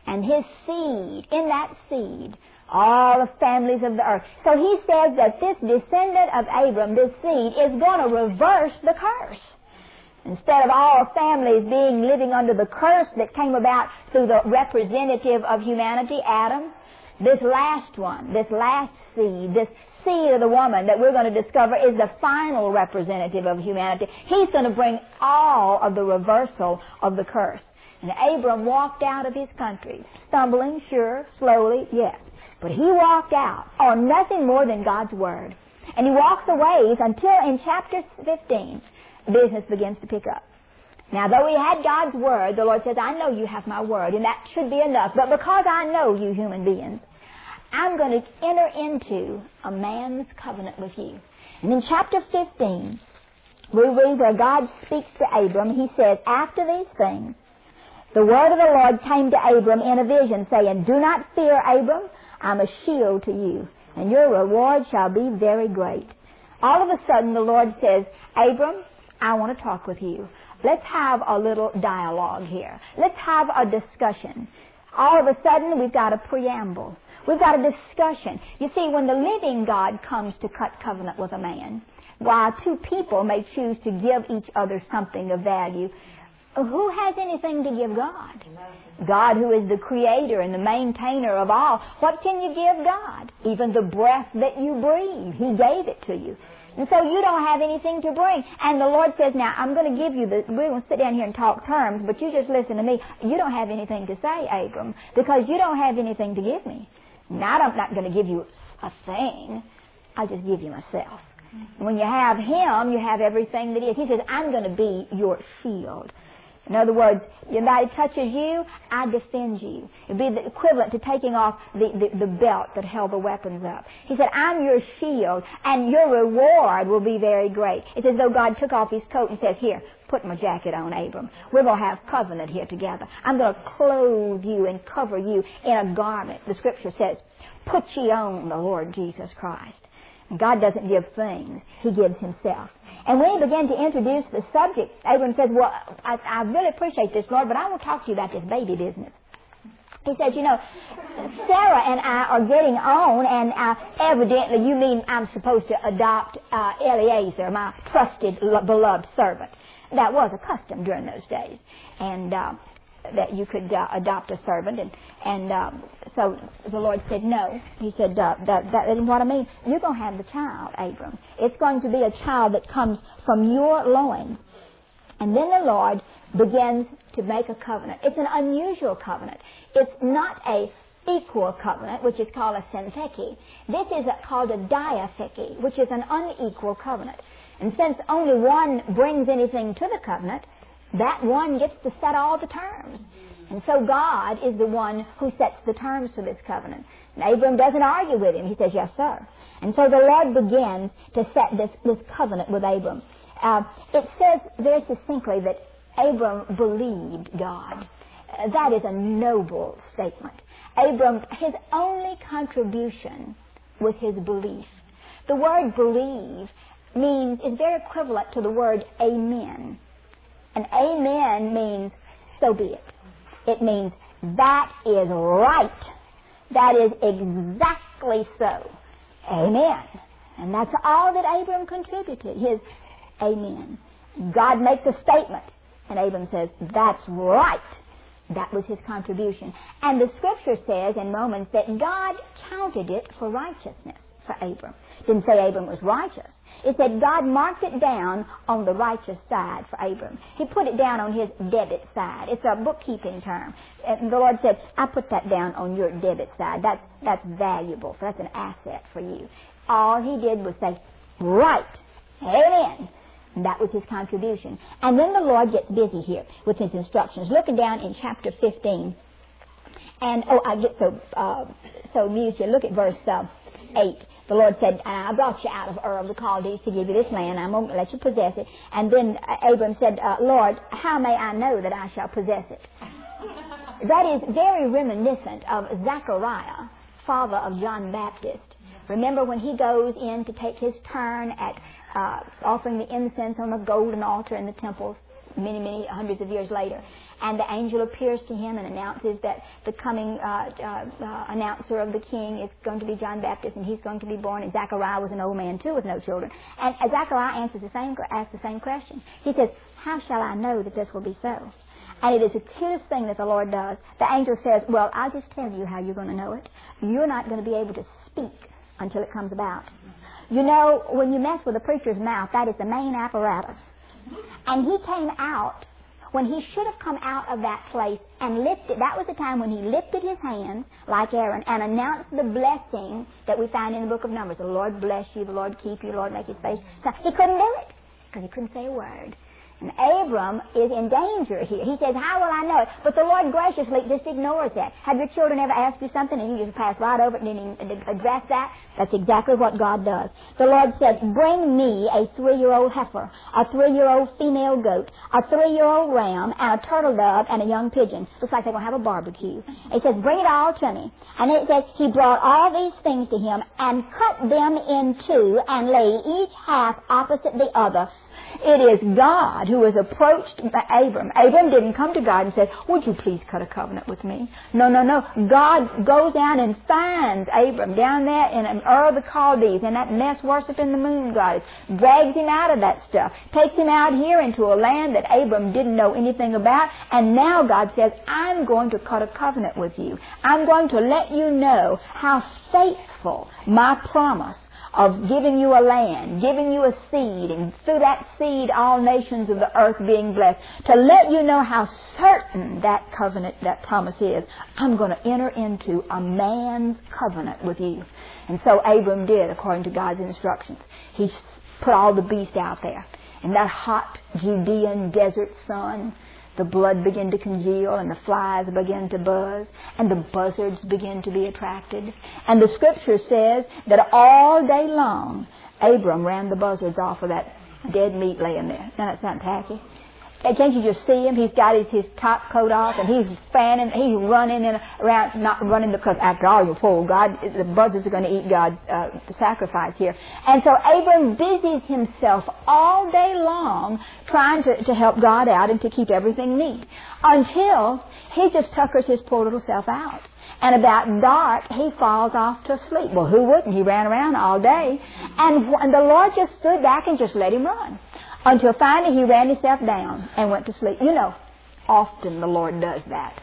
and his seed, in that seed, all the families of the earth. So he says that this descendant of Abram, this seed, is going to reverse the curse. Instead of all families being living under the curse that came about through the representative of humanity, Adam, this last one, this last seed, this seed of the woman that we're going to discover is the final representative of humanity. He's going to bring all of the reversal of the curse. And Abram walked out of his country, stumbling, sure, slowly, yes. But he walked out on nothing more than God's Word. And he walks a ways until in chapter fifteen, business begins to pick up. Now, though he had God's Word, the Lord says, I know you have my Word, and that should be enough. But because I know you human beings, I'm going to enter into a man's covenant with you. And in chapter fifteen, we read where God speaks to Abram. He says, after these things, the word of the Lord came to Abram in a vision, saying, do not fear, Abram, I'm a shield to you, and your reward shall be very great. All of a sudden, the Lord says, Abram, I want to talk with you. Let's have a little dialogue here. Let's have a discussion. All of a sudden, we've got a preamble. We've got a discussion. You see, when the living God comes to cut covenant with a man, while two people may choose to give each other something of value, who has anything to give God? God, who is the creator and the maintainer of all. What can you give God? Even the breath that you breathe, He gave it to you. And so you don't have anything to bring. And the Lord says, now, I'm going to give you the, we're going to sit down here and talk terms, but you just listen to me. You don't have anything to say, Abram, because you don't have anything to give me. Now, I'm not going to give you a thing. I'll just give you myself. And when you have Him, you have everything that He is. He says, I'm going to be your shield. In other words, anybody touches you, I defend you. It'd be the equivalent to taking off the, the, the belt that held the weapons up. He said, I'm your shield, and your reward will be very great. It's as though God took off His coat and says, here, put my jacket on, Abram. We're going to have covenant here together. I'm going to clothe you and cover you in a garment. The Scripture says, put ye on the Lord Jesus Christ. And God doesn't give things. He gives Himself. And when he began to introduce the subject, Abram says, well, I, I really appreciate this, Lord, but I want to talk to you about this baby business. He says, you know, Sarah and I are getting on, and uh, evidently you mean I'm supposed to adopt uh, Eliezer, my trusted, beloved servant. That was a custom during those days. And uh, that you could uh, adopt a servant. And, and um, so the Lord said, no. He said, uh, that, that isn't what I mean. You're going to have the child, Abram. It's going to be a child that comes from your loins. And then the Lord begins to make a covenant. It's an unusual covenant. It's not a equal covenant, which is called a syntheke. This is a, called a diatheke, which is an unequal covenant. And since only one brings anything to the covenant, that one gets to set all the terms. And so God is the one who sets the terms for this covenant. And Abram doesn't argue with him. He says, yes, sir. And so the Lord begins to set this, this covenant with Abram. Uh, it says very succinctly that Abram believed God. Uh, that is a noble statement. Abram, his only contribution was his belief. The word believe means, is very equivalent to the word amen. And amen means, so be it. It means, that is right. That is exactly so. Amen. And that's all that Abram contributed, his amen. God makes a statement, and Abram says, that's right. That was his contribution. And the Scripture says in Romans that God counted it for righteousness for Abram. It didn't say Abram was righteous. It said God marked it down on the righteous side for Abram. He put it down on his debit side. It's a bookkeeping term. And the Lord said, I put that down on your debit side. That's, that's valuable. So that's an asset for you. All he did was say, right. Amen. And that was his contribution. And then the Lord gets busy here with his instructions. Looking down in chapter fifteen. And, oh, I get so, uh, so amused here. Look at verse uh, eight. The Lord said, I brought you out of Ur of the Chaldees to give you this land. I'm going to let you possess it. And then Abram said, uh, Lord, how may I know that I shall possess it? That is very reminiscent of Zechariah, father of John Baptist. Remember when he goes in to take his turn at uh, offering the incense on the golden altar in the temple many, many hundreds of years later. and the angel appears to him and announces that the coming uh, uh, uh, announcer of the king is going to be John Baptist, and he's going to be born. And Zechariah was an old man too with no children. And uh, Zechariah answers the same, asks the same question. He says, "How shall I know that this will be so?" And it is the cutest thing that the Lord does. The angel says, "Well, I'll just tell you how you're going to know it. You're not going to be able to speak until it comes about." You know, when you mess with a preacher's mouth, that is the main apparatus. And he came out when he should have come out of that place and lifted. That was the time when he lifted his hands like Aaron and announced the blessing that we find in the book of Numbers. The Lord bless you, the Lord keep you, the Lord make his face. So he couldn't do it because he couldn't say a word. And Abram is in danger here. He says, "How will I know it?" But the Lord graciously just ignores that. Have your children ever asked you something and you just pass right over it and didn't address that? That's exactly what God does. The Lord said, "Bring me a three-year-old heifer, a three-year-old female goat, a three-year-old ram, and a turtle dove, and a young pigeon." Looks like they're going to have a barbecue. He says, "Bring it all to me." And it says, he brought all these things to him and cut them in two and laid each half opposite the other. It is God who has approached Abram. Abram didn't come to God and say, "Would you please cut a covenant with me?" No, no, no. God goes down and finds Abram down there in Ur of the Chaldees, in that mess worshiping the moon goddess, drags him out of that stuff, takes him out here into a land that Abram didn't know anything about, and now God says, "I'm going to cut a covenant with you. I'm going to let you know how faithful my promise of giving you a land, giving you a seed, and through that seed all nations of the earth being blessed, to let you know how certain that covenant, that promise is. I'm going to enter into a man's covenant with you." And so Abram did, according to God's instructions. He put all the beasts out there. In that hot Judean desert sun, the blood began to congeal, and the flies began to buzz, and the buzzards began to be attracted. And the Scripture says that all day long, Abram ran the buzzards off of that dead meat laying there. Doesn't that sound tacky? And can't you just see him? He's got his, his top coat off, and he's fanning, he's running in around, not running because after all, you're full. God, the buzzards are going to eat God's uh, sacrifice here. And so Abram busies himself all day long trying to, to help God out and to keep everything neat, until he just tuckers his poor little self out. And about dark, he falls off to sleep. Well, who wouldn't? He ran around all day. And, and the Lord just stood back and just let him run, until finally he ran himself down and went to sleep. You know, often the Lord does that.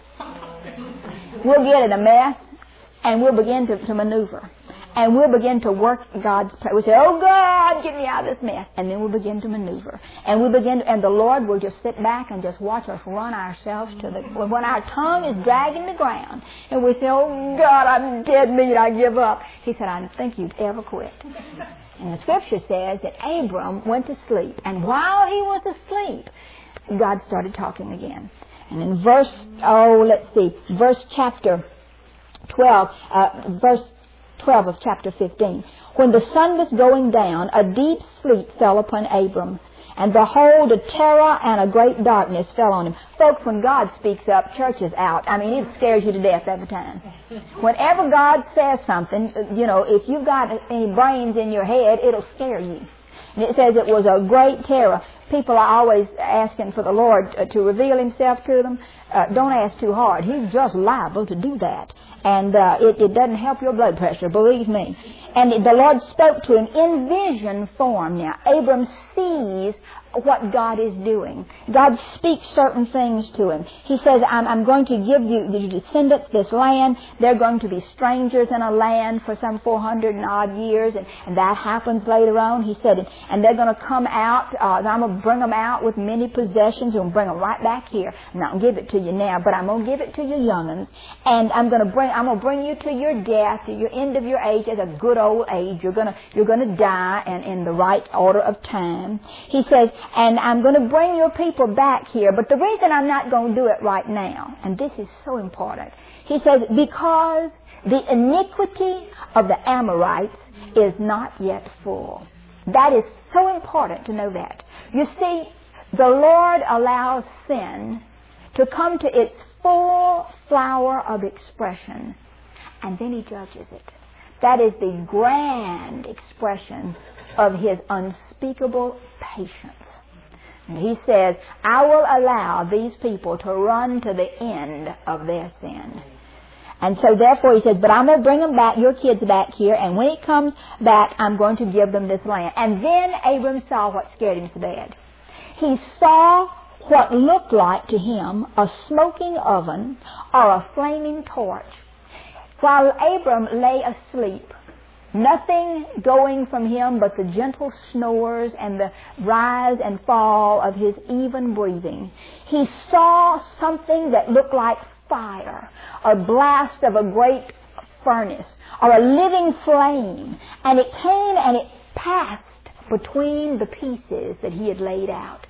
We'll get in a mess, and we'll begin to, to maneuver. And we'll begin to work God's plan. We'll say, "Oh, God, get me out of this mess." And then we'll begin to maneuver. And we begin, to, and the Lord will just sit back and just watch us run ourselves to the, when our tongue is dragging the ground. And we say, "Oh, God, I'm dead meat, I give up." He said, "I didn't think you'd ever quit." And the Scripture says that Abram went to sleep. And while he was asleep, God started talking again. And in verse, oh, let's see, verse chapter twelve, uh, verse twelve of chapter fifteen. "When the sun was going down, a deep sleep fell upon Abram. And behold, a terror and a great darkness fell on him." Folks, when God speaks up, church is out. I mean, it scares you to death every time. Whenever God says something, you know, if you've got any brains in your head, it'll scare you. And it says it was a great terror. People are always asking for the Lord uh, to reveal himself to them. Uh, don't ask too hard. He's just liable to do that. And uh, it, it doesn't help your blood pressure, believe me. And the Lord spoke to him in vision form now. Abram sees what God is doing. God speaks certain things to him. He says, I'm, I'm going to give you, your descendants, this land. They're going to be strangers in a land for some four hundred and odd years, and, and that happens later on. He said, and they're going to come out, uh, I'm going to bring them out with many possessions and bring them right back here. I'm not going to give it to you now, but I'm going to give it to your young'uns, and I'm going to bring, I'm going to bring you to your death, to your end of your age, as a good old age. You're going to, you're going to die, and in the right order of time. He says, and I'm going to bring your people back here, but the reason I'm not going to do it right now, and this is so important, he says, because the iniquity of the Amorites is not yet full. That is so important to know that. You see, the Lord allows sin to come to its full flower of expression, and then he judges it. That is the grand expression of his unspeakable patience. And he says, I will allow these people to run to the end of their sin. And so therefore he says, but I'm going to bring them back, your kids back here, and when he comes back, I'm going to give them this land. And then Abram saw what scared him so bad. He saw what looked like to him a smoking oven or a flaming torch. While Abram lay asleep, nothing going from him but the gentle snores and the rise and fall of his even breathing, he saw something that looked like fire, a blast of a great furnace, or a living flame, and it came and it passed between the pieces that he had laid out.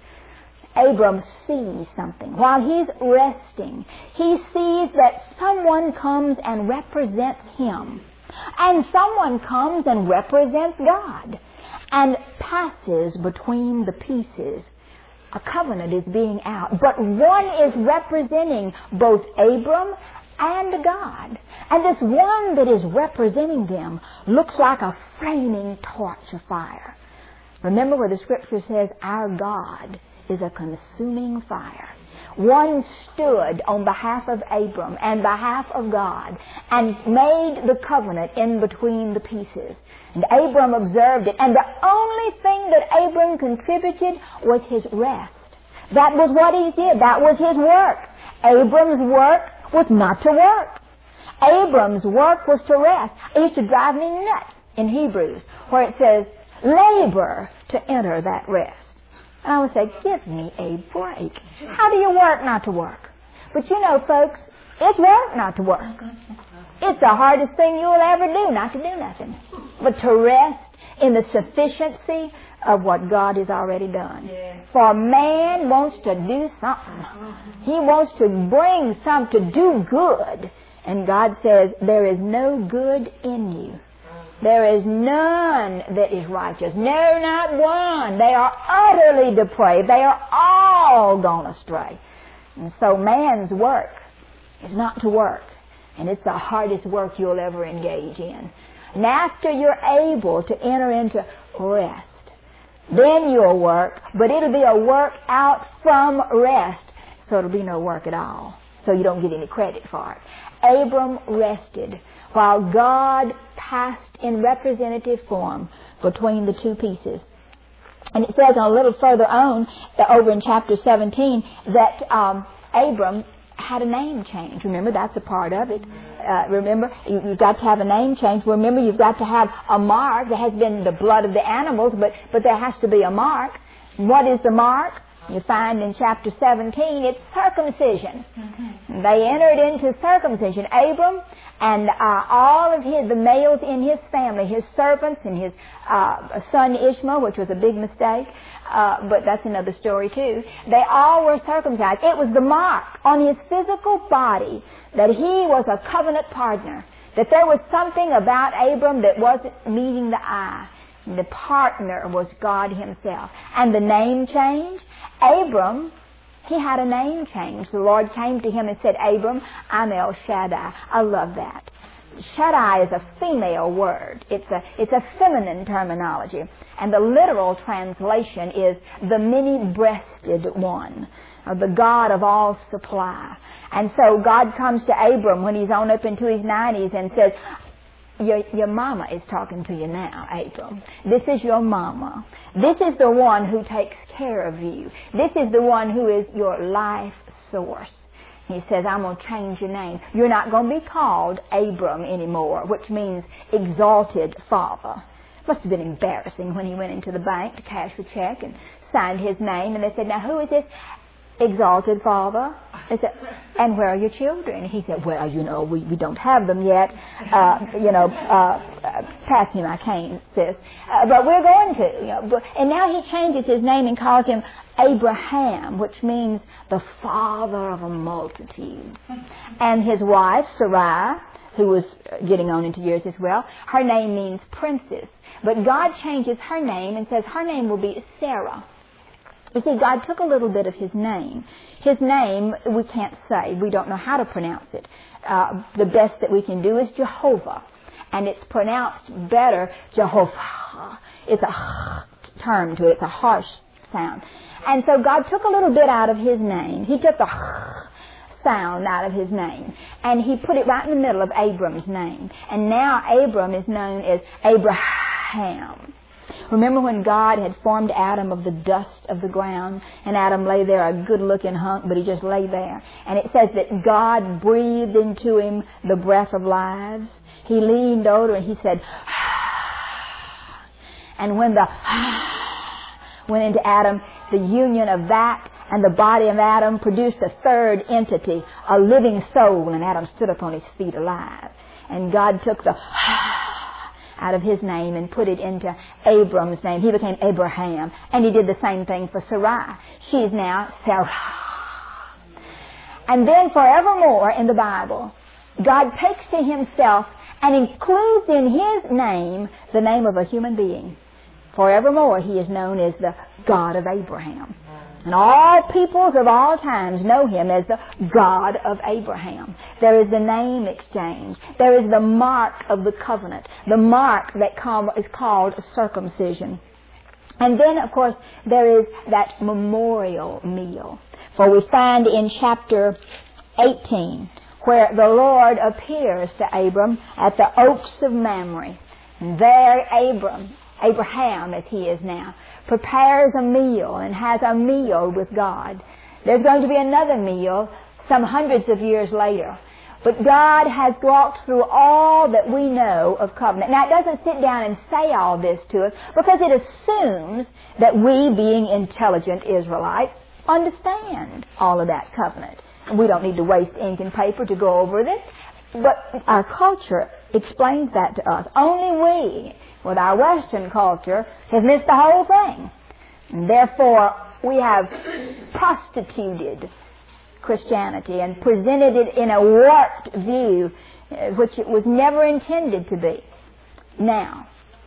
Abram sees something. While he's resting, he sees that someone comes and represents him, and someone comes and represents God, and passes between the pieces. A covenant is being out, but one is representing both Abram and God. And this one that is representing them looks like a flaming torch of fire. Remember where the scripture says, our God is a consuming fire. One stood on behalf of Abram and behalf of God and made the covenant in between the pieces. And Abram observed it, and the only thing that Abram contributed was his rest. That was what he did. That was his work. Abram's work was not to work. Abram's work was to rest. It used to drive me nuts in Hebrews, where it says, labor to enter that rest. And I would say, give me a break. How do you work not to work? But you know, folks, it's work not to work. It's the hardest thing you'll ever do, not to do nothing, but to rest in the sufficiency of what God has already done. Yeah. For man wants to do something. He wants to bring something, to do good. And God says, there is no good in you. There is none that is righteous. No, not one. They are utterly depraved. They are all gone astray. And so man's work is not to work. And it's the hardest work you'll ever engage in. And after you're able to enter into rest, then you'll work, but it'll be a work out from rest. So it'll be no work at all. So you don't get any credit for it. Abram rested while God passed in representative form between the two pieces. And it says a little further on, over in chapter seventeen, that um, Abram had a name change. Remember, that's a part of it. Uh, remember, you, you've got to have a name change. Remember, you've got to have a mark. There has been the blood of the animals, but, but there has to be a mark. What is the mark? You find in chapter seventeen, it's circumcision. Mm-hmm. They entered into circumcision. Abram and uh, all of his, the males in his family, his servants and his uh, son Ishmael, which was a big mistake, uh, but that's another story too. They all were circumcised. It was the mark on his physical body that he was a covenant partner, that there was something about Abram that wasn't meeting the eye. The partner was God himself. And the name change, Abram, he had a name change. The Lord came to him and said, Abram, I'm El Shaddai. I love that. Shaddai is a female word. It's a, it's a feminine terminology. And the literal translation is the many-breasted one, or the God of all supply. And so God comes to Abram when he's on up into his nineties and says, Your, your mama is talking to you now, Abram. This is your mama. This is the one who takes care of you. This is the one who is your life source. He says, I'm going to change your name. You're not going to be called Abram anymore, which means exalted father. It must have been embarrassing when he went into the bank to cash a check and signed his name. And they said, now who is this? Exalted father. They said, and where are your children? He said, well, you know, we, we don't have them yet. Uh, you know, uh, uh, pass me my cane, sis. Uh, but we're going to. You know, but, and now he changes his name and calls him Abraham, which means the father of a multitude. And his wife, Sarai, who was getting on into years as well, her name means princess. But God changes her name and says her name will be Sarah. You see, God took a little bit of his name. His name, we can't say. We don't know how to pronounce it. Uh, the best that we can do is Jehovah. And it's pronounced better, Jehovah. It's a term to it. It's a harsh sound. And so God took a little bit out of his name. He took the sound out of his name, and he put it right in the middle of Abram's name. And now Abram is known as Abraham. Remember when God had formed Adam of the dust of the ground, and Adam lay there a good-looking hunk, but he just lay there. And it says that God breathed into him the breath of lives. He leaned over and he said, and when the went into Adam, the union of that and the body of Adam produced a third entity, a living soul, and Adam stood up on his feet alive. And God took the out of his name and put it into Abram's name. He became Abraham. And he did the same thing for Sarai. She is now Sarah. And then forevermore in the Bible, God takes to himself and includes in his name the name of a human being. Forevermore he is known as the God of Abraham. And all peoples of all times know him as the God of Abraham. There is the name exchange. There is the mark of the covenant. The mark that com- is called circumcision. And then, of course, there is that memorial meal. For we find in chapter eighteen where the Lord appears to Abram at the oaks of Mamre. And there Abram, Abraham as he is now, prepares a meal and has a meal with God. There's going to be another meal some hundreds of years later. But God has walked through all that we know of covenant. Now, it doesn't sit down and say all this to us because it assumes that we, being intelligent Israelites, understand all of that covenant. And we don't need to waste ink and paper to go over this. But our culture explains that to us. Only we, with our Western culture, have missed the whole thing. And therefore, we have prostituted Christianity and presented it in a warped view, which it was never intended to be. Now,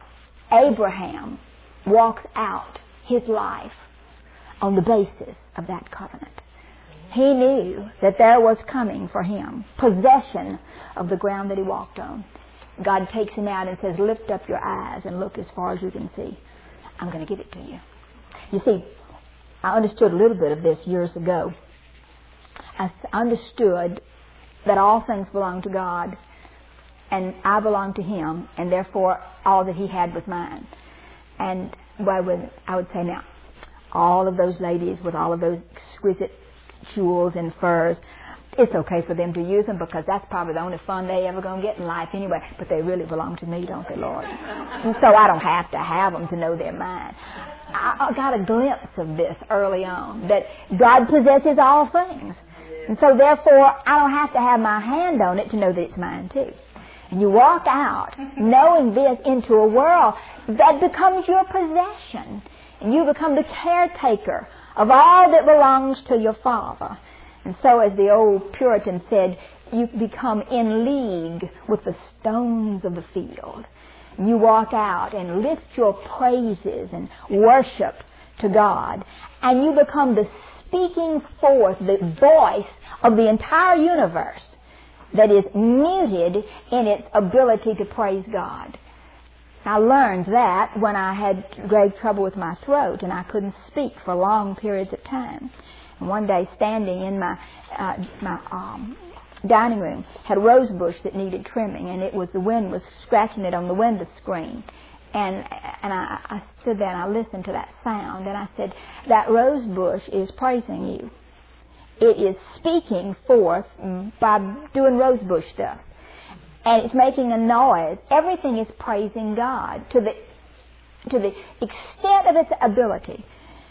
Abraham walks out his life on the basis of that covenant. He knew that there was coming for him possession of the ground that he walked on. God takes him out and says, lift up your eyes and look as far as you can see. I'm going to give it to you. You see, I understood a little bit of this years ago. I understood that all things belong to God, and I belong to him, and therefore all that he had was mine. And well, I would, I would say now, all of those ladies with all of those exquisite jewels and furs, it's okay for them to use them because that's probably the only fun they ever going to get in life anyway. But they really belong to me, don't they, Lord? And so I don't have to have them to know they're mine. I, I got a glimpse of this early on, that God possesses all things. And so therefore, I don't have to have my hand on it to know that it's mine too. And you walk out knowing this into a world that becomes your possession. And you become the caretaker of all that belongs to your Father. And so, as the old Puritan said, you become in league with the stones of the field. You walk out and lift your praises and worship to God. And you become the speaking forth, the voice of the entire universe that is muted in its ability to praise God. I learned that when I had great trouble with my throat and I couldn't speak for long periods of time. And one day, standing in my uh, my um, dining room, had a rose bush that needed trimming, and it was the wind was scratching it on the window screen. And and I, I stood there and I listened to that sound, and I said, that rose bush is praising you. It is speaking forth by doing rose bush stuff. And it's making a noise. Everything is praising God to the to the extent of its ability.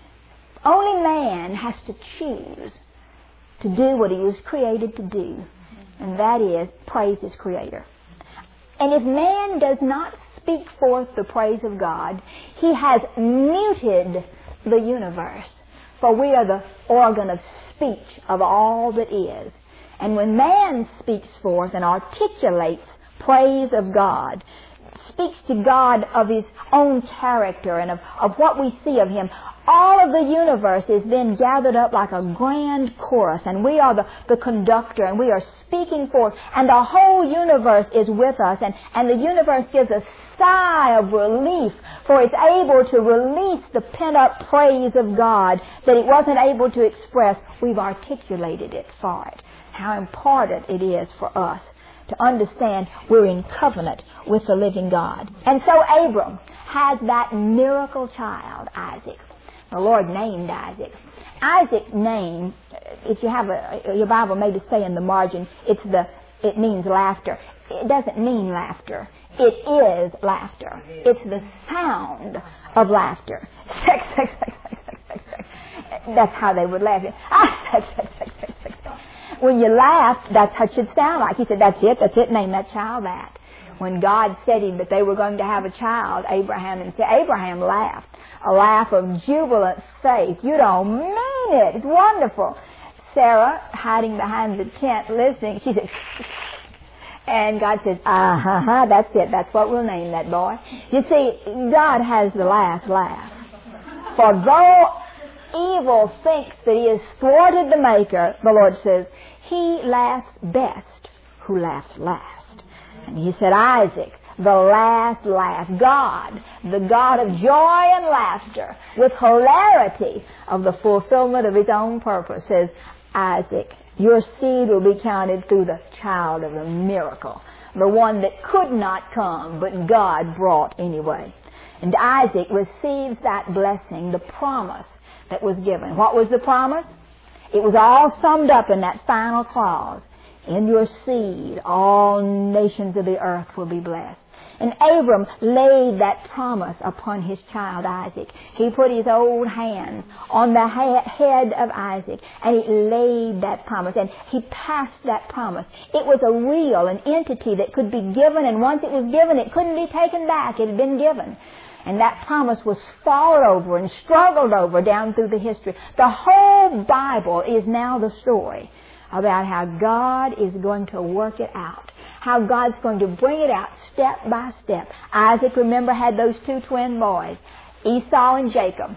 Only man has to choose to do what he was created to do, and that is praise his Creator. And if man does not speak forth the praise of God, he has muted the universe, for we are the organ of speech of all that is. And when man speaks forth and articulates praise of God, speaks to God of His own character and of, of what we see of Him. All of the universe is then gathered up like a grand chorus, and we are the, the conductor, and we are speaking forth, and the whole universe is with us, and, and the universe gives a sigh of relief, for it's able to release the pent-up praise of God that it wasn't able to express. We've articulated it for it. How important it is for us to understand we're in covenant with the living God. And so Abram has that miracle child, Isaac. The Lord named Isaac. Isaac's name, if you have a, your Bible maybe say in the margin, it's the, it means laughter. It doesn't mean laughter. It is laughter. It's the sound of laughter. Sex, sex, sex, sex, sex, sex, sex. That's how they would laugh. Ah, sex, sex, sex, sex, sex, sex. When you laugh, that's how it should sound like. He said, that's it, that's it, name that child that. When God said him that they were going to have a child, Abraham, and said, Abraham laughed. A laugh of jubilant faith. You don't mean it. It's wonderful. Sarah, hiding behind the tent listening, she said, and God says, ah-ha-ha, that's it. That's what we'll name that boy. You see, God has the last laugh. For though evil thinks that he has thwarted the Maker, the Lord says, he laughs best who laughs last. And he said, Isaac, the last laugh. God, the God of joy and laughter, with hilarity of the fulfillment of his own purpose, says, Isaac, your seed will be counted through the child of the miracle, the one that could not come, but God brought anyway. And Isaac receives that blessing, the promise that was given. What was the promise? It was all summed up in that final clause. In your seed, all nations of the earth will be blessed. And Abram laid that promise upon his child Isaac. He put his old hand on the head of Isaac, and he laid that promise, and he passed that promise. It was a real, an entity that could be given, and once it was given, it couldn't be taken back. It had been given. And that promise was fought over and struggled over down through the history. The whole Bible is now the story about how God is going to work it out, how God's going to bring it out step by step. Isaac, remember, had those two twin boys, Esau and Jacob,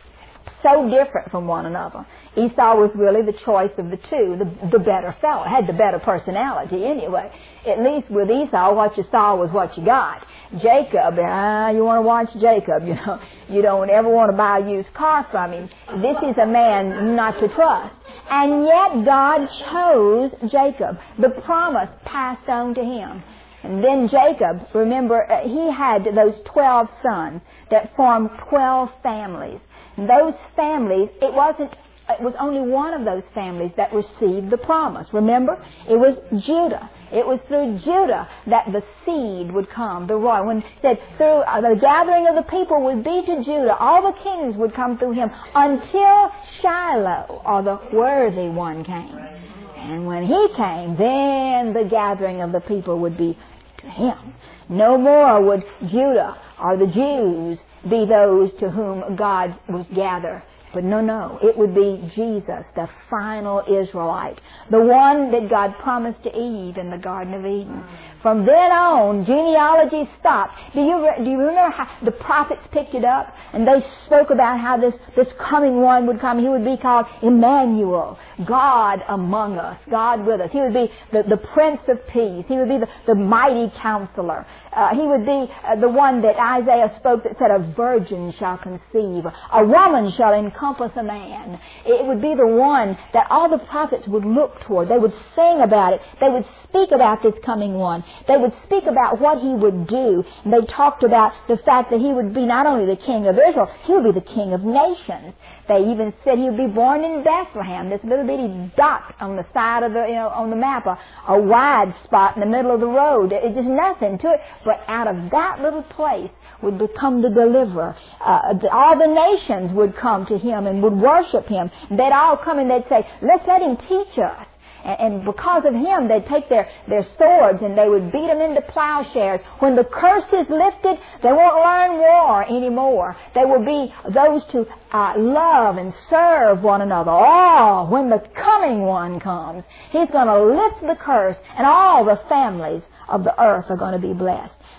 so different from one another. Esau was really the choice of the two, the, the better fellow, had the better personality anyway. At least with Esau, what you saw was what you got. Jacob, ah, you want to watch Jacob, you know. You don't ever want to buy a used car from him. This is a man not to trust. And yet God chose Jacob. The promise passed on to him. And then Jacob, remember, uh, he had those twelve sons that formed twelve families. And those families, it wasn't, it was only one of those families that received the promise. Remember? It was Judah. It was through Judah that the seed would come, the royal. When it said through uh, the gathering of the people would be to Judah, all the kings would come through him until Shiloh, or the worthy one, came. And when he came, then the gathering of the people would be to him. No more would Judah or the Jews be those to whom God was gathered. But no, no, it would be Jesus, the final Israelite, the one that God promised to Eve in the Garden of Eden. From then on, genealogy stopped. Do you, do you remember how the prophets picked it up? And they spoke about how this, this coming one would come. He would be called Emmanuel, God among us, God with us. He would be the, the Prince of Peace. He would be the, the mighty counselor. Uh, he would be uh, the one that Isaiah spoke that said, a virgin shall conceive. A woman shall encompass a man. It would be the one that all the prophets would look toward. They would sing about it. They would speak about this coming one. They would speak about what he would do. And they talked about the fact that he would be not only the king of Israel, he would be the king of nations. They even said he would be born in Bethlehem, this little bitty dot on the side of the, you know, on the map, a, a wide spot in the middle of the road. It's just nothing to it. But out of that little place would become the deliverer. Uh, all the nations would come to him and would worship him. They'd all come and they'd say, let's let him teach us. And because of him, they'd take their, their swords and they would beat them into plowshares. When the curse is lifted, they won't learn war anymore. They will be those to uh, love and serve one another. Oh, when the coming one comes, he's going to lift the curse and all the families of the earth are going to be blessed.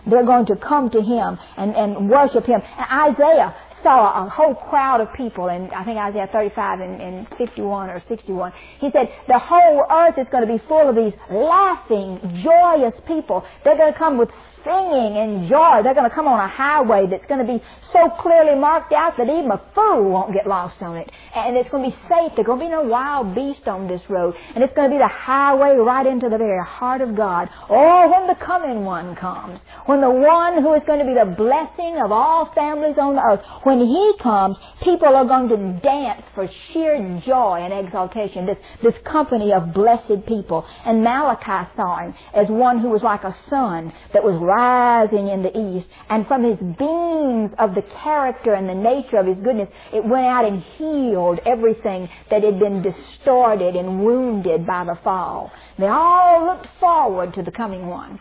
They're going to come to Him and, and worship Him. And Isaiah saw a whole crowd of people, and I think Isaiah thirty-five and, and fifty-one or sixty-one. He said, the whole earth is going to be full of these laughing, joyous people. They're going to come with singing and joy. They're going to come on a highway that's going to be so clearly marked out that even a fool won't get lost on it. And it's going to be safe. There's going to be no wild beast on this road. And it's going to be the highway right into the very heart of God. Oh, when the coming one comes, when the one who is going to be the blessing of all families on the earth, when He comes, people are going to dance for sheer joy and exaltation. This, this company of blessed people. And Malachi saw Him as one who was like a sun that was rising in the east, and from His beams of the character and the nature of His goodness, it went out and healed everything that had been distorted and wounded by the fall. They all looked forward to the coming one.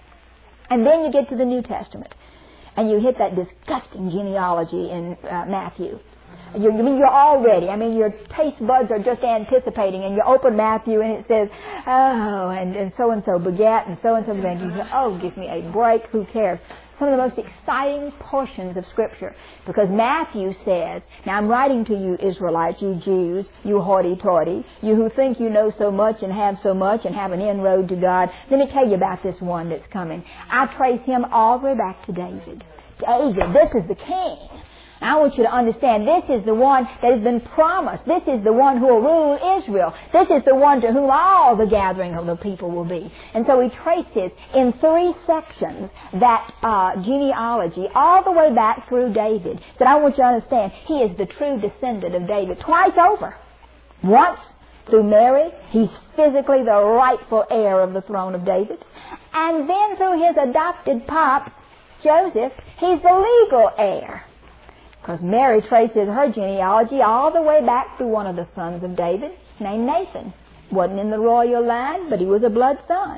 And then you get to the New Testament, and you hit that disgusting genealogy in uh, Matthew. You, I mean, you're already, I mean, your taste buds are just anticipating, and you open Matthew and it says, oh, and, and so-and-so begat, and so-and-so begat. You say, oh, give me a break, who cares? Some of the most exciting portions of Scripture, because Matthew says, now I'm writing to you Israelites, you Jews, you hoity-toity, you who think you know so much and have so much and have an inroad to God. Let me tell you about this one that's coming. I trace him all the way back to David. David, this is the king. I want you to understand, this is the one that has been promised. This is the one who will rule Israel. This is the one to whom all the gathering of the people will be. And so he traces in three sections that uh, genealogy all the way back through David. So I want you to understand, he is the true descendant of David twice over. Once through Mary, he's physically the rightful heir of the throne of David. And then through his adopted pop, Joseph, he's the legal heir. Because Mary traces her genealogy all the way back through one of the sons of David named Nathan. Wasn't in the royal line, but he was a blood son.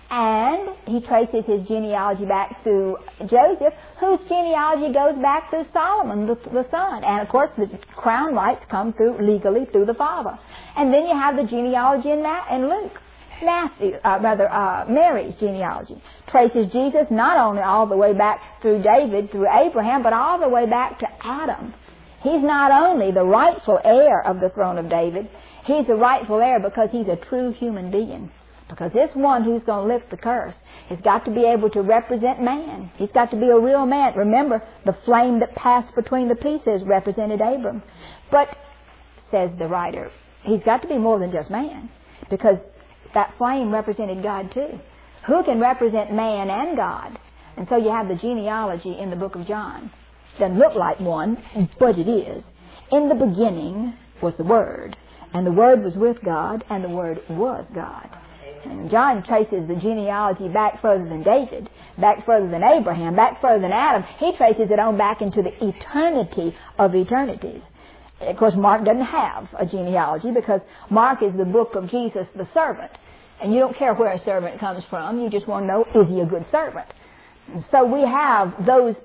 And he traces his genealogy back through Joseph, whose genealogy goes back through Solomon, the, the son. And of course, the crown rights come through legally through the father. And then you have the genealogy in, Ma- in Luke. Matthew, uh, rather, uh, Mary's genealogy traces Jesus not only all the way back through David, through Abraham, but all the way back to Adam. He's not only the rightful heir of the throne of David, he's the rightful heir because he's a true human being. Because this one who's going to lift the curse has got to be able to represent man. He's got to be a real man. Remember, the flame that passed between the pieces represented Abram. But, says the writer, he's got to be more than just man, because that flame represented God too. Who can represent man and God? And so you have the genealogy in the book of John. Doesn't look like one, but it is. In the beginning was the Word, and the Word was with God, and the Word was God. And John traces the genealogy back further than David, back further than Abraham, back further than Adam. He traces it on back into the eternity of eternities. Of course, Mark doesn't have a genealogy because Mark is the book of Jesus, the servant. And you don't care where a servant comes from. You just want to know, is he a good servant? And so we have those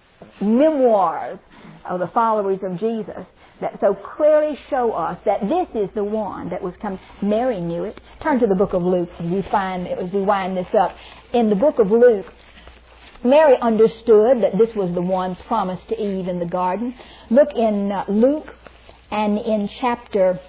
memoirs of the followers of Jesus that so clearly show us that this is the one that was coming. Mary knew it. Turn to the book of Luke as we, find, as we wind this up. In the book of Luke, Mary understood that this was the one promised to Eve in the garden. Look in uh, Luke and in chapter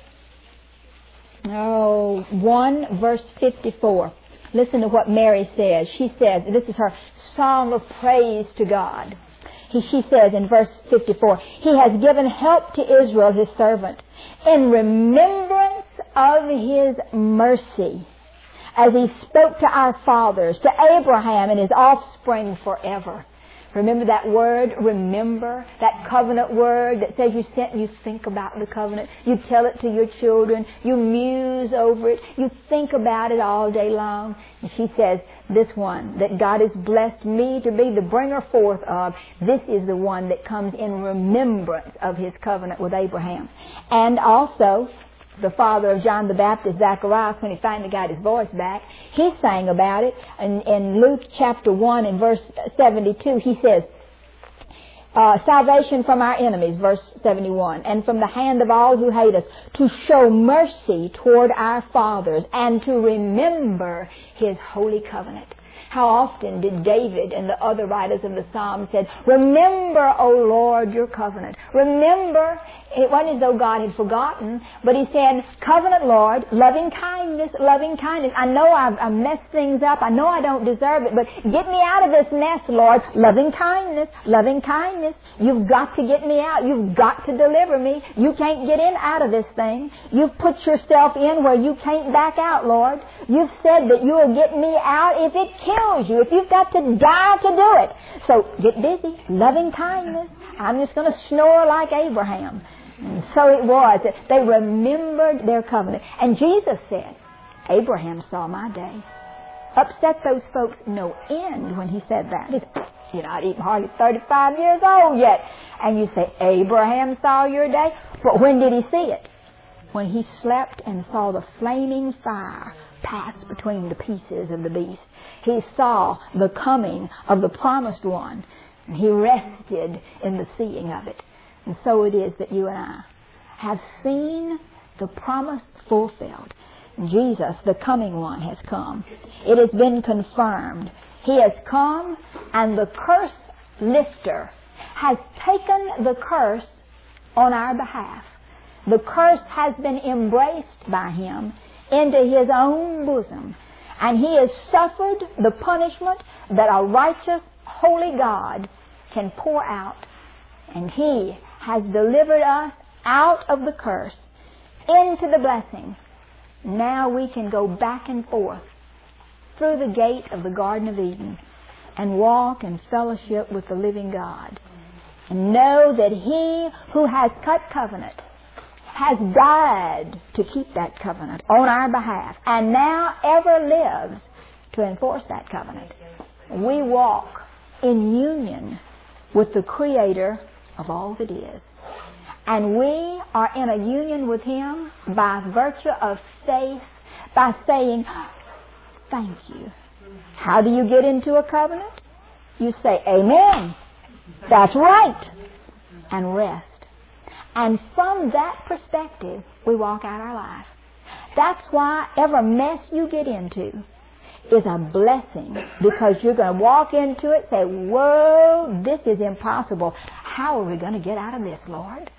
oh, one, verse fifty-four. Listen to what Mary says. She says, this is her song of praise to God. He, she says in verse fifty-four, He has given help to Israel, His servant, in remembrance of His mercy, as He spoke to our fathers, to Abraham and his offspring forever. Remember that word, remember, that covenant word that says you sit and you think about the covenant. You tell it to your children. You muse over it. You think about it all day long. And she says, this one that God has blessed me to be the bringer forth of, this is the one that comes in remembrance of His covenant with Abraham. And also, the father of John the Baptist, Zacharias, when he finally got his voice back, he sang about it. In, in Luke chapter one and verse seventy-two, he says, uh, salvation from our enemies, verse seventy-one, and from the hand of all who hate us, to show mercy toward our fathers, and to remember His holy covenant. How often did David and the other writers of the Psalms said, remember, O Lord, your covenant. Remember, it wasn't as though God had forgotten, but he said, covenant, Lord, loving kindness, loving kindness. I know I've, I've messed things up. I know I don't deserve it, but get me out of this mess, Lord. Loving kindness, loving kindness. You've got to get me out. You've got to deliver me. You can't get in out of this thing. You've put yourself in where you can't back out, Lord. You've said that you will get me out if it kills you, if you've got to die to do it. So get busy. Loving kindness. I'm just going to snore like Abraham. And so it was. They remembered their covenant. And Jesus said, Abraham saw my day. Upset those folks no end when he said that. You're not even hardly thirty-five years old yet. And you say, Abraham saw your day? But when did he see it? When he slept and saw the flaming fire pass between the pieces of the beast. He saw the coming of the promised one. And he rested in the seeing of it. And so it is that you and I have seen the promise fulfilled. Jesus, the coming one, has come. It has been confirmed. He has come, and the curse lifter has taken the curse on our behalf. The curse has been embraced by him into his own bosom, and he has suffered the punishment that a righteous, holy God can pour out. And he has delivered us out of the curse into the blessing. Now we can go back and forth through the gate of the Garden of Eden and walk in fellowship with the living God. And know that he who has cut covenant has died to keep that covenant on our behalf and now ever lives to enforce that covenant. We walk in union with the Creator of all that is. And we are in a union with him by virtue of faith, by saying, thank you. How do you get into a covenant? You say, amen. That's right. And rest. And from that perspective, we walk out our life. That's why every mess you get into is a blessing, because you're going to walk into it and say, whoa, this is impossible. How are we going to get out of this, Lord?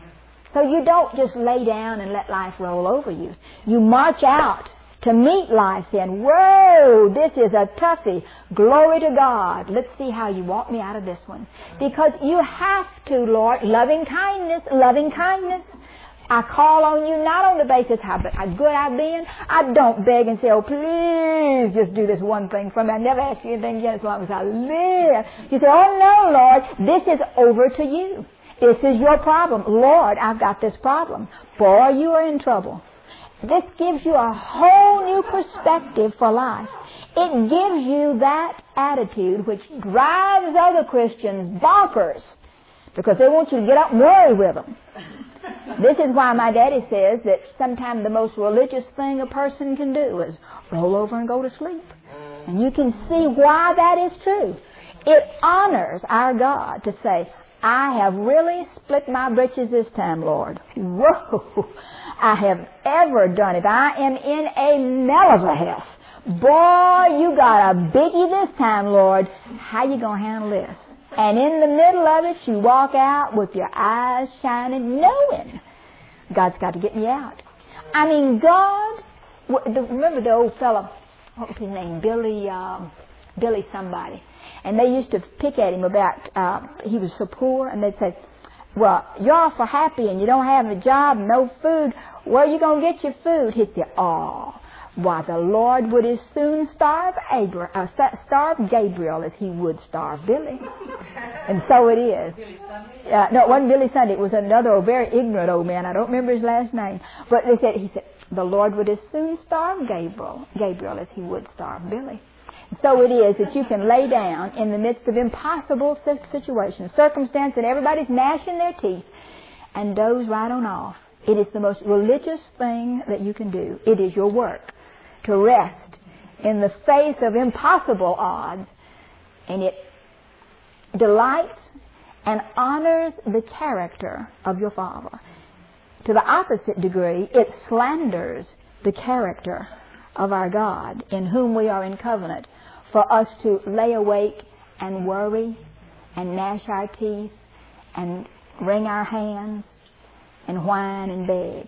So you don't just lay down and let life roll over you. You march out to meet life saying, whoa, this is a toughie. Glory to God. Let's see how you walk me out of this one. Because you have to, Lord. Loving kindness, loving kindness. I call on you not on the basis how good I've been. I don't beg and say, oh, please just do this one thing for me. I never ask you anything again as long as I live. You say, oh, no, Lord, this is over to you. This is your problem. Lord, I've got this problem. Boy, you are in trouble. This gives you a whole new perspective for life. It gives you that attitude which drives other Christians bonkers because they want you to get up and worry with them. This is why my daddy says that sometimes the most religious thing a person can do is roll over and go to sleep. And you can see why that is true. It honors our God to say, I have really split my britches this time, Lord. Whoa! I have ever done it. I am in a mell of a house. Boy, you got a biggie this time, Lord. How you going to handle this? And in the middle of it, you walk out with your eyes shining, knowing God's got to get me out. I mean, God, remember the old fellow, what was his name, Billy, um, Billy somebody. And they used to pick at him about, uh, he was so poor, and they'd say, well, you're awful happy and you don't have a job, no food. Where are you going to get your food? He'd say, oh, why, the Lord would as soon starve, Abra- uh, starve Gabriel as he would starve Billy. And so it is. Uh, no, it wasn't Billy Sunday. It was another old, very ignorant old man. I don't remember his last name. But they said, he said, the Lord would as soon starve Gabriel, Gabriel as he would starve Billy. So it is that you can lay down in the midst of impossible situations, circumstances, and everybody's gnashing their teeth, and doze right on off. It is the most religious thing that you can do. It is your work to rest in the face of impossible odds, and it delights and honors the character of your Father. To the opposite degree, it slanders the character of our God, in whom we are in covenant. for us to lay awake and worry and gnash our teeth and wring our hands and whine and beg.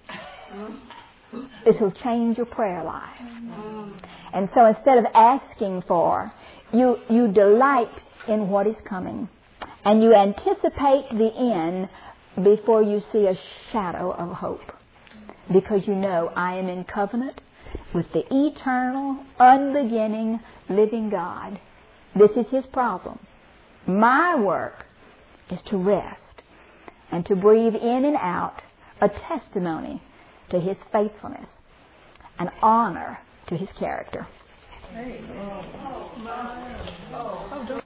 This will change your prayer life. And so instead of asking for, you, you delight in what is coming. And you anticipate the end before you see a shadow of hope. Because you know, I am in covenant with the eternal, unbeginning, living God. This is His problem. My work is to rest and to breathe in and out a testimony to His faithfulness, an honor to His character. Hey. Oh, my. Oh,